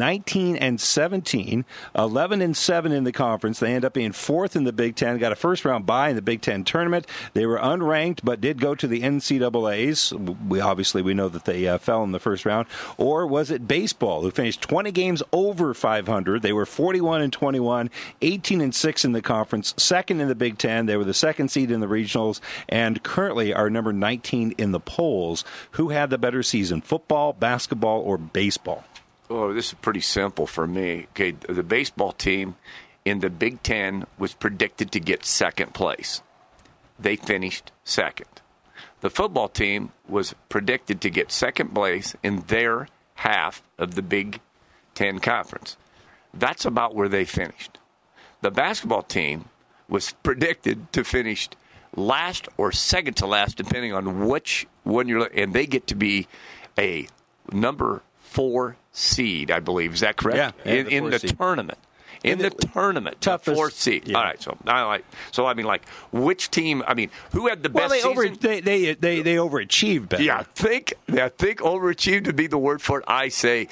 19-17, 11-7 in the conference. They ended up being fourth in the Big Ten. Got a first-round bye in the Big Ten tournament. They were unranked, but did go to the NCAAs. We know that they fell in the first round. Or was it baseball, who finished 20 games over 500? They were 41-21, 18-6 in the conference, second in the Big Ten. They were the second seed in the regionals, and currently are number 19 in the polls. Who had the better season, football, basketball, or baseball? Oh, this is pretty simple for me. Okay, the baseball team in the Big Ten was predicted to get second place. They finished second. The football team was predicted to get second place in their half of the Big Ten Conference. That's about where they finished. The basketball team was predicted to finish last or second to last, depending on which one you're looking, and they get to be a number 4 seed, I believe. Is that correct? Yeah, in the tournament. In the tournament, toughest 4th seed. Yeah. All right, which team? I mean, who had the best season? They overachieved better. Yeah, I think overachieved would be the word for it. I say,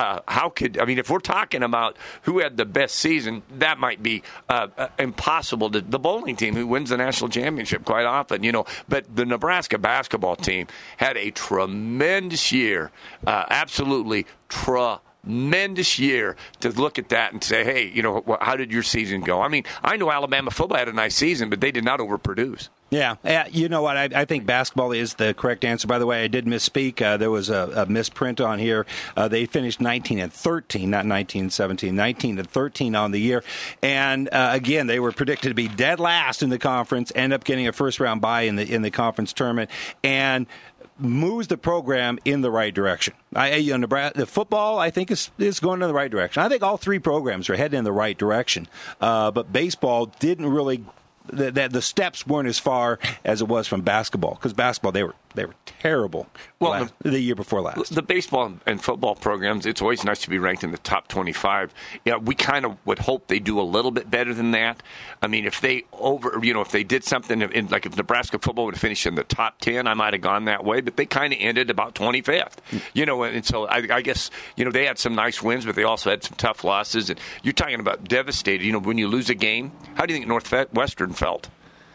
if we're talking about who had the best season, that might be impossible. The bowling team, who wins the national championship quite often, but the Nebraska basketball team had a tremendous year, absolutely tremendous year to look at that and say, hey, how did your season go? I mean, I know Alabama football had a nice season, but they did not overproduce. Yeah, you know what? I think basketball is the correct answer. By the way, I did misspeak. There was a misprint on here. They finished 19-13, not 19-17, 19-13 on the year. And again, they were predicted to be dead last in the conference, end up getting a first-round bye in the conference tournament, and moves the program in the right direction. The football, I think, is going in the right direction. I think all three programs are heading in the right direction. But baseball didn't really. The steps weren't as far as it was from basketball, because basketball they were terrible. Well, the year before last, the baseball and football programs, it's always nice to be ranked in the top 25. Yeah, we kind of would hope they do a little bit better than that. I mean, if they if they did something if Nebraska football would have finished in the top 10, I might have gone that way. But they kind of ended about 25th. And so I guess they had some nice wins, but they also had some tough losses. And you're talking about devastated. When you lose a game, how do you think Northwestern felt?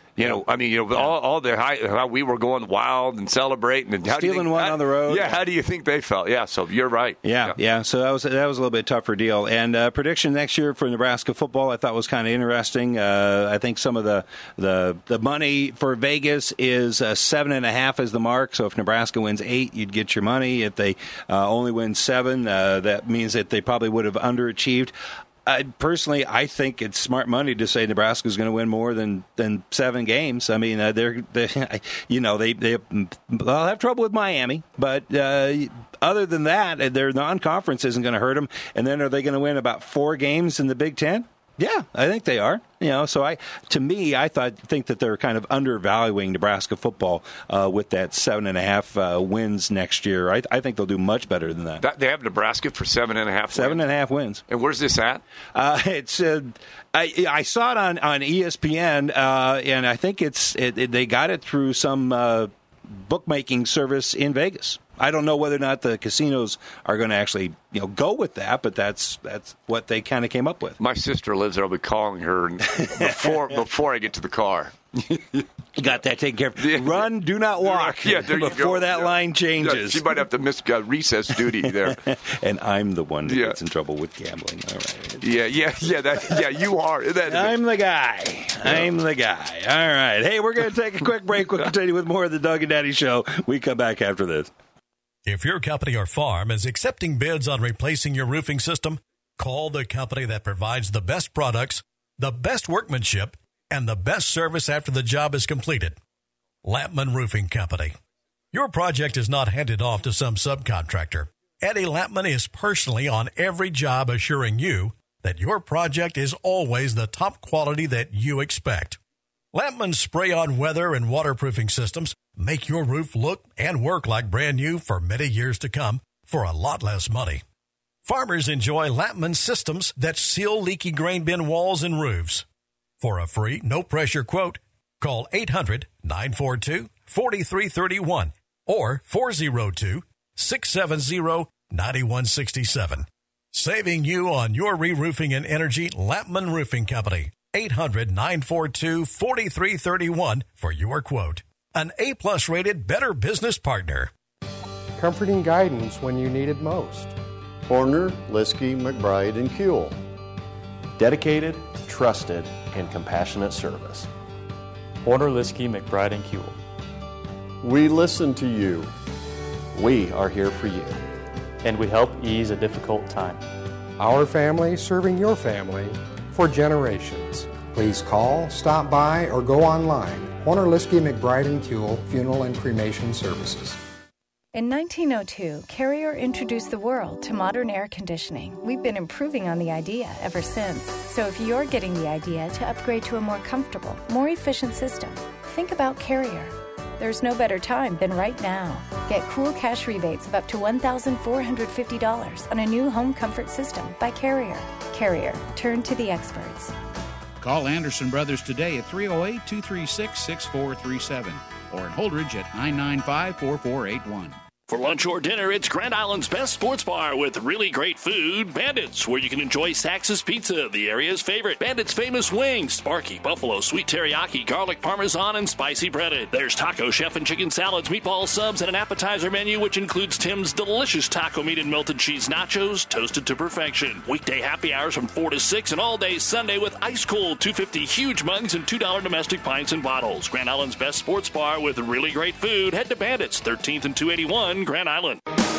All the how we were going wild and celebrating and stealing one on the road. Yeah, how do you think they felt? Yeah, so you're right. Yeah. So that was a little bit tougher deal. And prediction next year for Nebraska football, I thought was kind of interesting. I think some of the money for Vegas is 7.5 is the mark. So if Nebraska wins 8, you'd get your money. If they only win 7, that means that they probably would have underachieved. Personally, I think it's smart money to say Nebraska is going to win more than 7 games. I mean, they'll have trouble with Miami, but other than that, their non-conference isn't going to hurt them. And then are they going to win about 4 games in the Big Ten? Yeah, I think they are. So I think that they're kind of undervaluing Nebraska football with that 7.5 wins next year. I think they'll do much better than that. They have Nebraska for 7.5 wins. 7.5 wins. And where's this at? It's I saw it on ESPN, and I think they got it through some bookmaking service in Vegas. I don't know whether or not the casinos are going to actually, go with that, but that's what they kind of came up with. My sister lives there. I'll be calling her before I get to the car. You got that taken care of. Run, do not walk. Yeah, there you before go. that line changes. Yeah, she might have to miss recess duty there. And I'm the one that gets in trouble with gambling. All right. Yeah, you are. I'm the guy. I'm the guy. All right. Hey, we're going to take a quick break. We'll continue with more of the Doug and Daddy Show. We come back after this. If your company or farm is accepting bids on replacing your roofing system, call the company that provides the best products, the best workmanship, and the best service after the job is completed. Lampman Roofing Company. Your project is not handed off to some subcontractor. Eddie Lampman is personally on every job, assuring you that your project is always the top quality that you expect. Lampman's spray-on weather and waterproofing systems make your roof look and work like brand new for many years to come for a lot less money. Farmers enjoy Lampman systems that seal leaky grain bin walls and roofs. For a free, no-pressure quote, call 800-942-4331 or 402-670-9167. Saving you on your re-roofing and energy, Lampman Roofing Company. 800-942-4331 for your quote. An A-plus rated Better Business Partner. Comforting guidance when you need it most. Horner, Liskey, McBride, and Kuehl. Dedicated, trusted, and compassionate service. Horner, Liskey, McBride, and Kuehl. We listen to you. We are here for you. And we help ease a difficult time. Our family serving your family for generations. Please call, stop by, or go online. Horner, Liskey, McBride, and Kuehl Funeral and Cremation Services. In 1902, Carrier introduced the world to modern air conditioning. We've been improving on the idea ever since. So if you're getting the idea to upgrade to a more comfortable, more efficient system, think about Carrier. There's no better time than right now. Get cool cash rebates of up to $1,450 on a new home comfort system by Carrier. Carrier, turn to the experts. Call Anderson Brothers today at 308-236-6437 or in Holdridge at 995-4481. For lunch or dinner, it's Grand Island's best sports bar with really great food, Bandits, where you can enjoy Sax's Pizza, the area's favorite. Bandits' famous wings, Sparky, buffalo, sweet teriyaki, garlic parmesan, and spicy breaded. There's Taco Chef and chicken salads, meatball subs, and an appetizer menu, which includes Tim's delicious taco meat and melted cheese nachos, toasted to perfection. Weekday happy hours from 4 to 6 and all day Sunday with ice cold $2.50 huge mugs and $2 domestic pints and bottles. Grand Island's best sports bar with really great food. Head to Bandits, 13th and 281. Grand Island.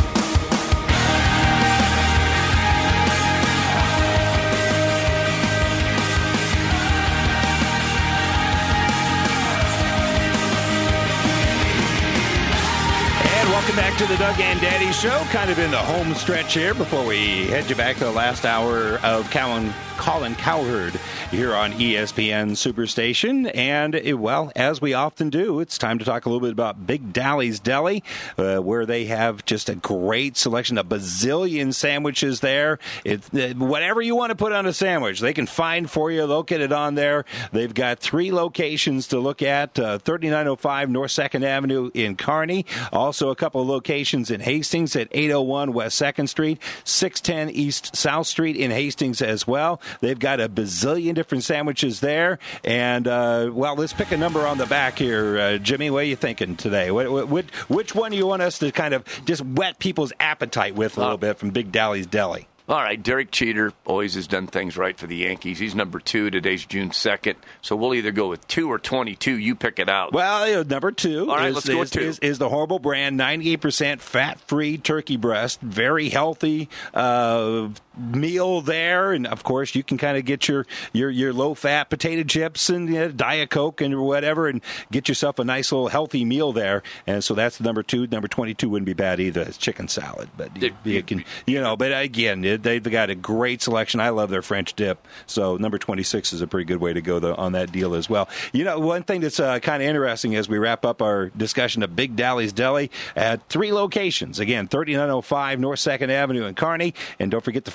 Welcome back to the Doug and Daddy Show. Kind of in the home stretch here before we head you back to the last hour of Colin Cowherd here on ESPN Superstation. And, well, as we often do, it's time to talk a little bit about Big Dally's Deli, where they have just a great selection, a bazillion sandwiches there. Whatever you want to put on a sandwich, they can find for you. They'll get it on there. They've got 3 locations to look at, 3905 North 2nd Avenue in Kearney. Also a couple of locations in Hastings at 801 West 2nd Street, 610 East South Street in Hastings as well. They've got a bazillion different sandwiches there. And, well, let's pick a number on the back here. Jimmy, what are you thinking today? Which one do you want us to kind of just whet people's appetite with a little bit from Big Dally's Deli? All right, Derek Cheater always has done things right for the Yankees. He's number 2. Today's June 2nd. So we'll either go with 2 or 22. You pick it out. Well, number 2 All right, let's go with 2. Is the Hormel brand 98% fat-free turkey breast. Very healthy meal there. And, of course, you can kind of get your low-fat potato chips and Diet Coke and whatever and get yourself a nice little healthy meal there. And so that's number 2. Number 22 wouldn't be bad either. It's chicken salad. But, you can, but again, they've got a great selection. I love their French dip. So number 26 is a pretty good way to go on that deal as well. One thing that's kind of interesting as we wrap up our discussion of Big Dally's Deli at 3 locations. Again, 3905 North 2nd Avenue in Kearney. And don't forget to find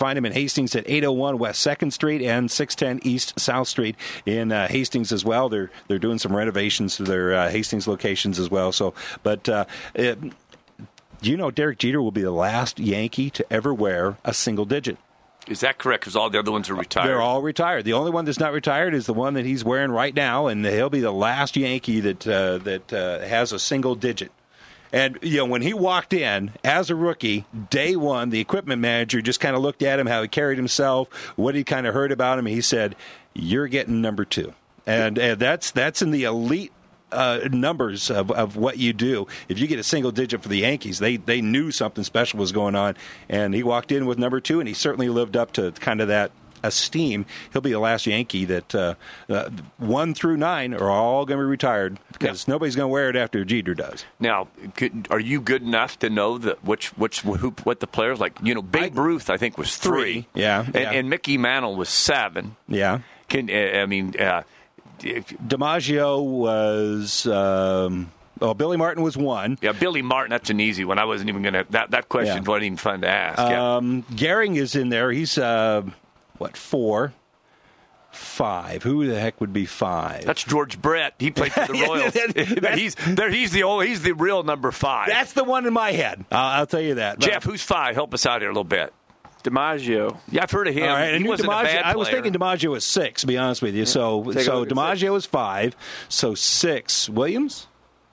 find them in Hastings at 801 West 2nd Street and 610 East South Street in Hastings as well. They're doing some renovations to their Hastings locations as well. So, but do you know Derek Jeter will be the last Yankee to ever wear a single digit? Is that correct? Because all the other ones are retired. They're all retired. The only one that's not retired is the one that he's wearing right now, and he'll be the last Yankee that has a single digit. And, when he walked in as a rookie, day one, the equipment manager just kind of looked at him, how he carried himself, what he kind of heard about him. He said, "You're getting number 2." And that's in the elite numbers of what you do. If you get a single digit for the Yankees, they knew something special was going on, and he walked in with number 2, and he certainly lived up to kind of that esteem. He'll be the last Yankee that 1 through 9 are all going to be retired because nobody's going to wear it after Jeter does. Now, are you good enough to know that what the players like? Babe Ruth, I think, was 3. Yeah, and Mickey Mantle was 7. Yeah. DiMaggio was. Billy Martin was 1. Yeah, Billy Martin, that's an easy one. I wasn't even going to. That question wasn't even fun to ask. Gehring is in there. He's, 4? 5. Who the heck would be 5? That's George Brett. He played for the Royals. He's the real number 5. That's the one in my head. I'll tell you that. Jeff, who's 5? Help us out here a little bit. DiMaggio. Yeah, I've heard of him. All right, he wasn't a bad player. I was thinking DiMaggio was 6, to be honest with you. So DiMaggio was 5. So 6. Williams?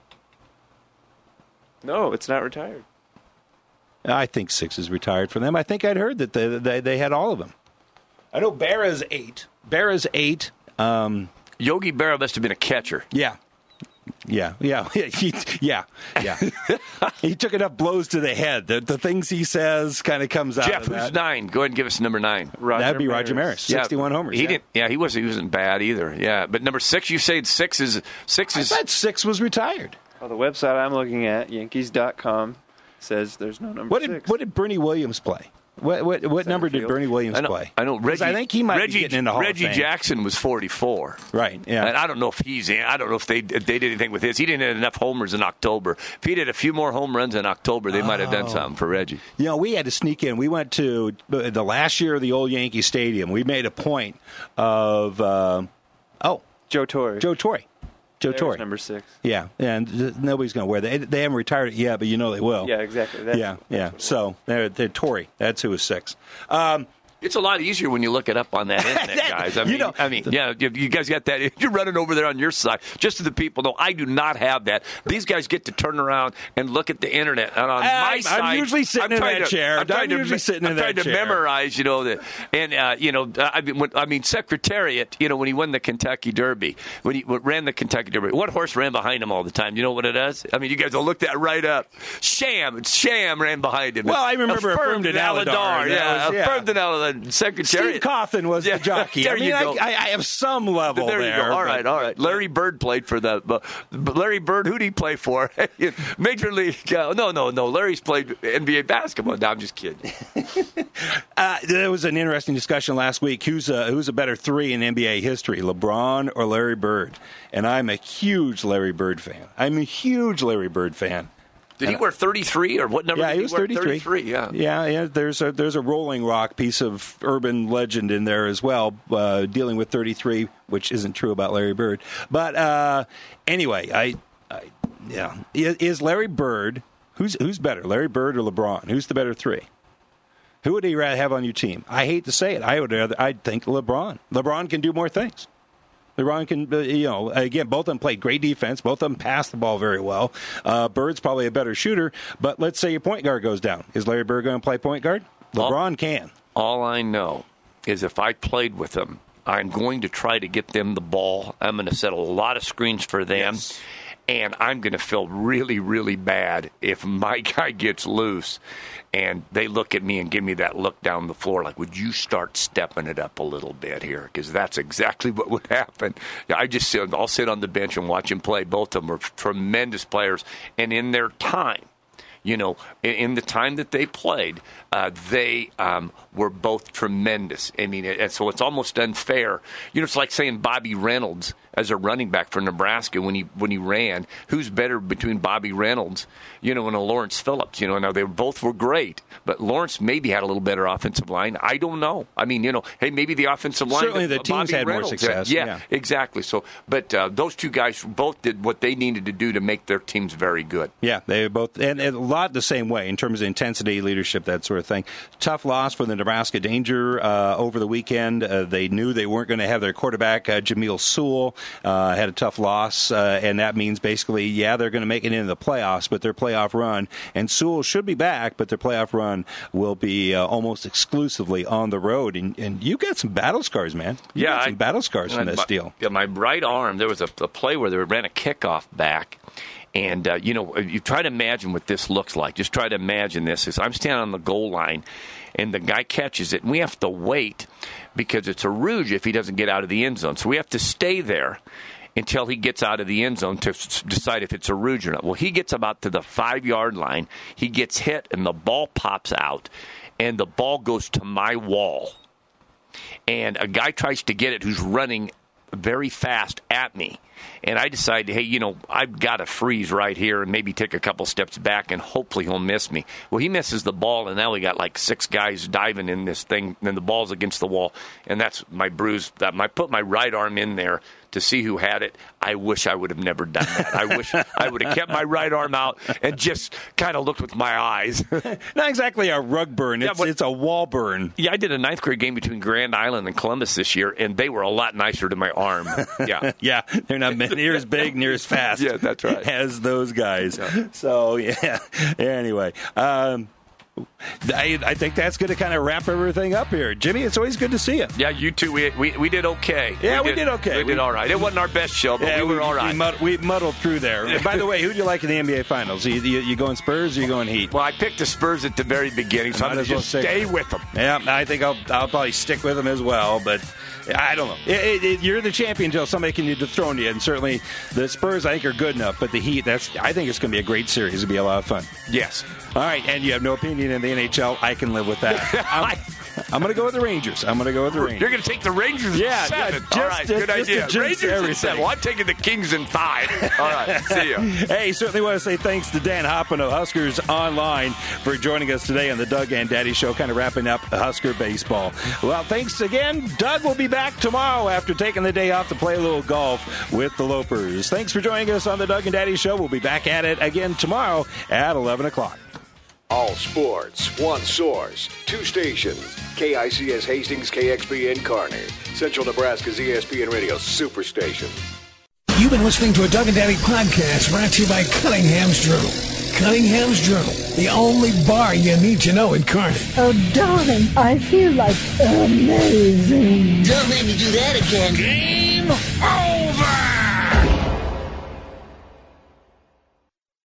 No, it's not retired. I think 6 is retired for them. I think I'd heard that they had all of them. I know Berra's 8. Yogi Berra must have been a catcher. Yeah. Yeah. He took enough blows to the head. The things he says kind of comes out. Jeff, who's 9? Go ahead and give us number 9. That'd be Roger Maris. 61 homers. He wasn't bad either. Yeah, but number 6, you said 6 is. I thought 6 was retired. Well, the website I'm looking at, Yankees.com, says there's no number 6. What did Bernie Williams play? What number did Bernie Williams play? I know Reggie. I think he might be getting in the Hall of Fame. Reggie Jackson was 44. Right. Yeah. And I don't know if he's in. I don't know if they did anything with his. He didn't have enough homers in October. If he did a few more home runs in October, they might have done something for Reggie. We had to sneak in. We went to the last year of the old Yankee Stadium. We made a point of Joe Torre. Joe Torre. Number 6. Yeah, and nobody's going to wear that. They haven't retired it yet, but they will. Yeah, exactly. That's so they're Torre. That's who was 6. It's a lot easier when you look it up on that internet, guys. You guys got that. You're running over there on your side. Just so the people know, I do not have that. These guys get to turn around and look at the internet. And on my side, I'm usually sitting in that chair. I'm trying to memorize, Secretariat, when he won the Kentucky Derby, when he ran the Kentucky Derby, what horse ran behind him all the time? You know what it is? You guys will look that right up. Sham ran behind him. Well, I remember Affirmed and Aladar. Affirmed and Aladar. Secretariat. Steve Coffin was the jockey. There you go. I have some level there. You go. All right. Larry Bird played for the. Larry Bird, who did he play for? Major League. No. Larry's played NBA basketball. No, I'm just kidding. There was an interesting discussion last week. Who's a better 3 in NBA history, LeBron or Larry Bird? And I'm a huge Larry Bird fan. Did he wear 33 or what number? Yeah, did he was wear? 33. Yeah. There's a Rolling Rock piece of urban legend in there as well, dealing with 33, which isn't true about Larry Bird. But anyway, is Larry Bird who's better, Larry Bird or LeBron? Who's the better 3? Who would he rather have on your team? I hate to say it, I'd think LeBron. LeBron can do more things. LeBron can, again, both of them played great defense. Both of them passed the ball very well. Bird's probably a better shooter, but let's say your point guard goes down. Is Larry Bird going to play point guard? LeBron can. All I know is if I played with them, I'm going to try to get them the ball. I'm going to set a lot of screens for them. Yes. And I'm going to feel really, really bad if my guy gets loose and they look at me and give me that look down the floor like, would you start stepping it up a little bit here? Because that's exactly what would happen. I'll sit on the bench and watch him play. Both of them are tremendous players. And in their time, You know, in the time that they played, they were both tremendous. I mean, and so it's almost unfair. You know, it's like saying Bobby Reynolds as a running back for Nebraska when he ran. Who's better between Bobby Reynolds, you know, and a Lawrence Phillips? You know, now they both were great, but Lawrence maybe had a little better offensive line. I don't know. I mean, you know, hey, maybe the offensive line. Certainly the teams had more success. Yeah, exactly. So, but those two guys both did what they needed to do to make their teams very good. Yeah, they both, and a lot the same way in terms of intensity, leadership, that sort of thing. Tough loss for the Nebraska Danger over the weekend. They knew they weren't going to have their quarterback, Jamil Sewell, had a tough loss, and that means basically, yeah, they're going to make it into the playoffs, but their playoff run, and Sewell should be back, but their playoff run will be almost exclusively on the road. And you got some battle scars, man. You got some battle scars from this deal. Yeah, my right arm, there was a play where they ran a kickoff back. And, you know, you try to imagine what this looks like. Just try to imagine this. As I'm standing on the goal line, and the guy catches it, and we have to wait because it's a rouge if he doesn't get out of the end zone. So we have to stay there until he gets out of the end zone to decide if it's a rouge or not. Well, he gets about to the 5-yard line. He gets hit, and the ball pops out, and the ball goes to my wall. And a guy tries to get it who's running very fast at me. And I decided, hey, you know, I've got to freeze right here and maybe take a couple steps back, and hopefully he'll miss me. Well, he misses the ball, and now we got like 6 guys diving in this thing, and the ball's against the wall. And that's my bruise. I put my right arm in there to see who had it. I wish I would have never done that. I wish I would have kept my right arm out and just kind of looked with my eyes. Not exactly a rug burn. It's a wall burn. Yeah, I did a 9th grade game between Grand Island and Columbus this year, and they were a lot nicer to my arm. Yeah. Yeah, they're not near as big, near as fast. Yeah, that's right. As those guys. Yeah. So, yeah. Anyway, I think that's going to kind of wrap everything up here. Jimmy, it's always good to see you. Yeah, you too. We did okay. Yeah, we did okay. We did all right. It wasn't our best show, but we were all right. We muddled through there. By the way, who do you like in the NBA Finals? You going Spurs or you going Heat? Well, I picked the Spurs at the very beginning, so I'm going to just stay with them. Yeah, I think I'll probably stick with them as well, but I don't know. You're the champion until somebody can dethrone you, and certainly the Spurs, I think, are good enough, but the Heat, I think it's going to be a great series. It'll be a lot of fun. Yes. All right, and you have no opinion in the NHL. I can live with that. I'm going to go with the Rangers. You're going to take the Rangers at 7. All right, good idea. Rangers at 7. Well, I'm taking the Kings in 5. All right, see you. Hey, certainly want to say thanks to Dan Hoppen of Huskers Online for joining us today on the Doug and Daddy Show, kind of wrapping up Husker baseball. Well, thanks again. Doug will be back tomorrow after taking the day off to play a little golf with the Lopers. Thanks for joining us on the Doug and Daddy Show. We'll be back at it again tomorrow at 11 o'clock. All sports, one source, 2 stations. KICS Hastings, KXPN Kearney. Central Nebraska's ESPN Radio Superstation. You've been listening to a Doug and Daddy podcast brought to you by Cunningham's Journal. Cunningham's Journal, the only bar you need to know in Kearney. Oh, darling, I feel like amazing. Don't make me do that again. Game on!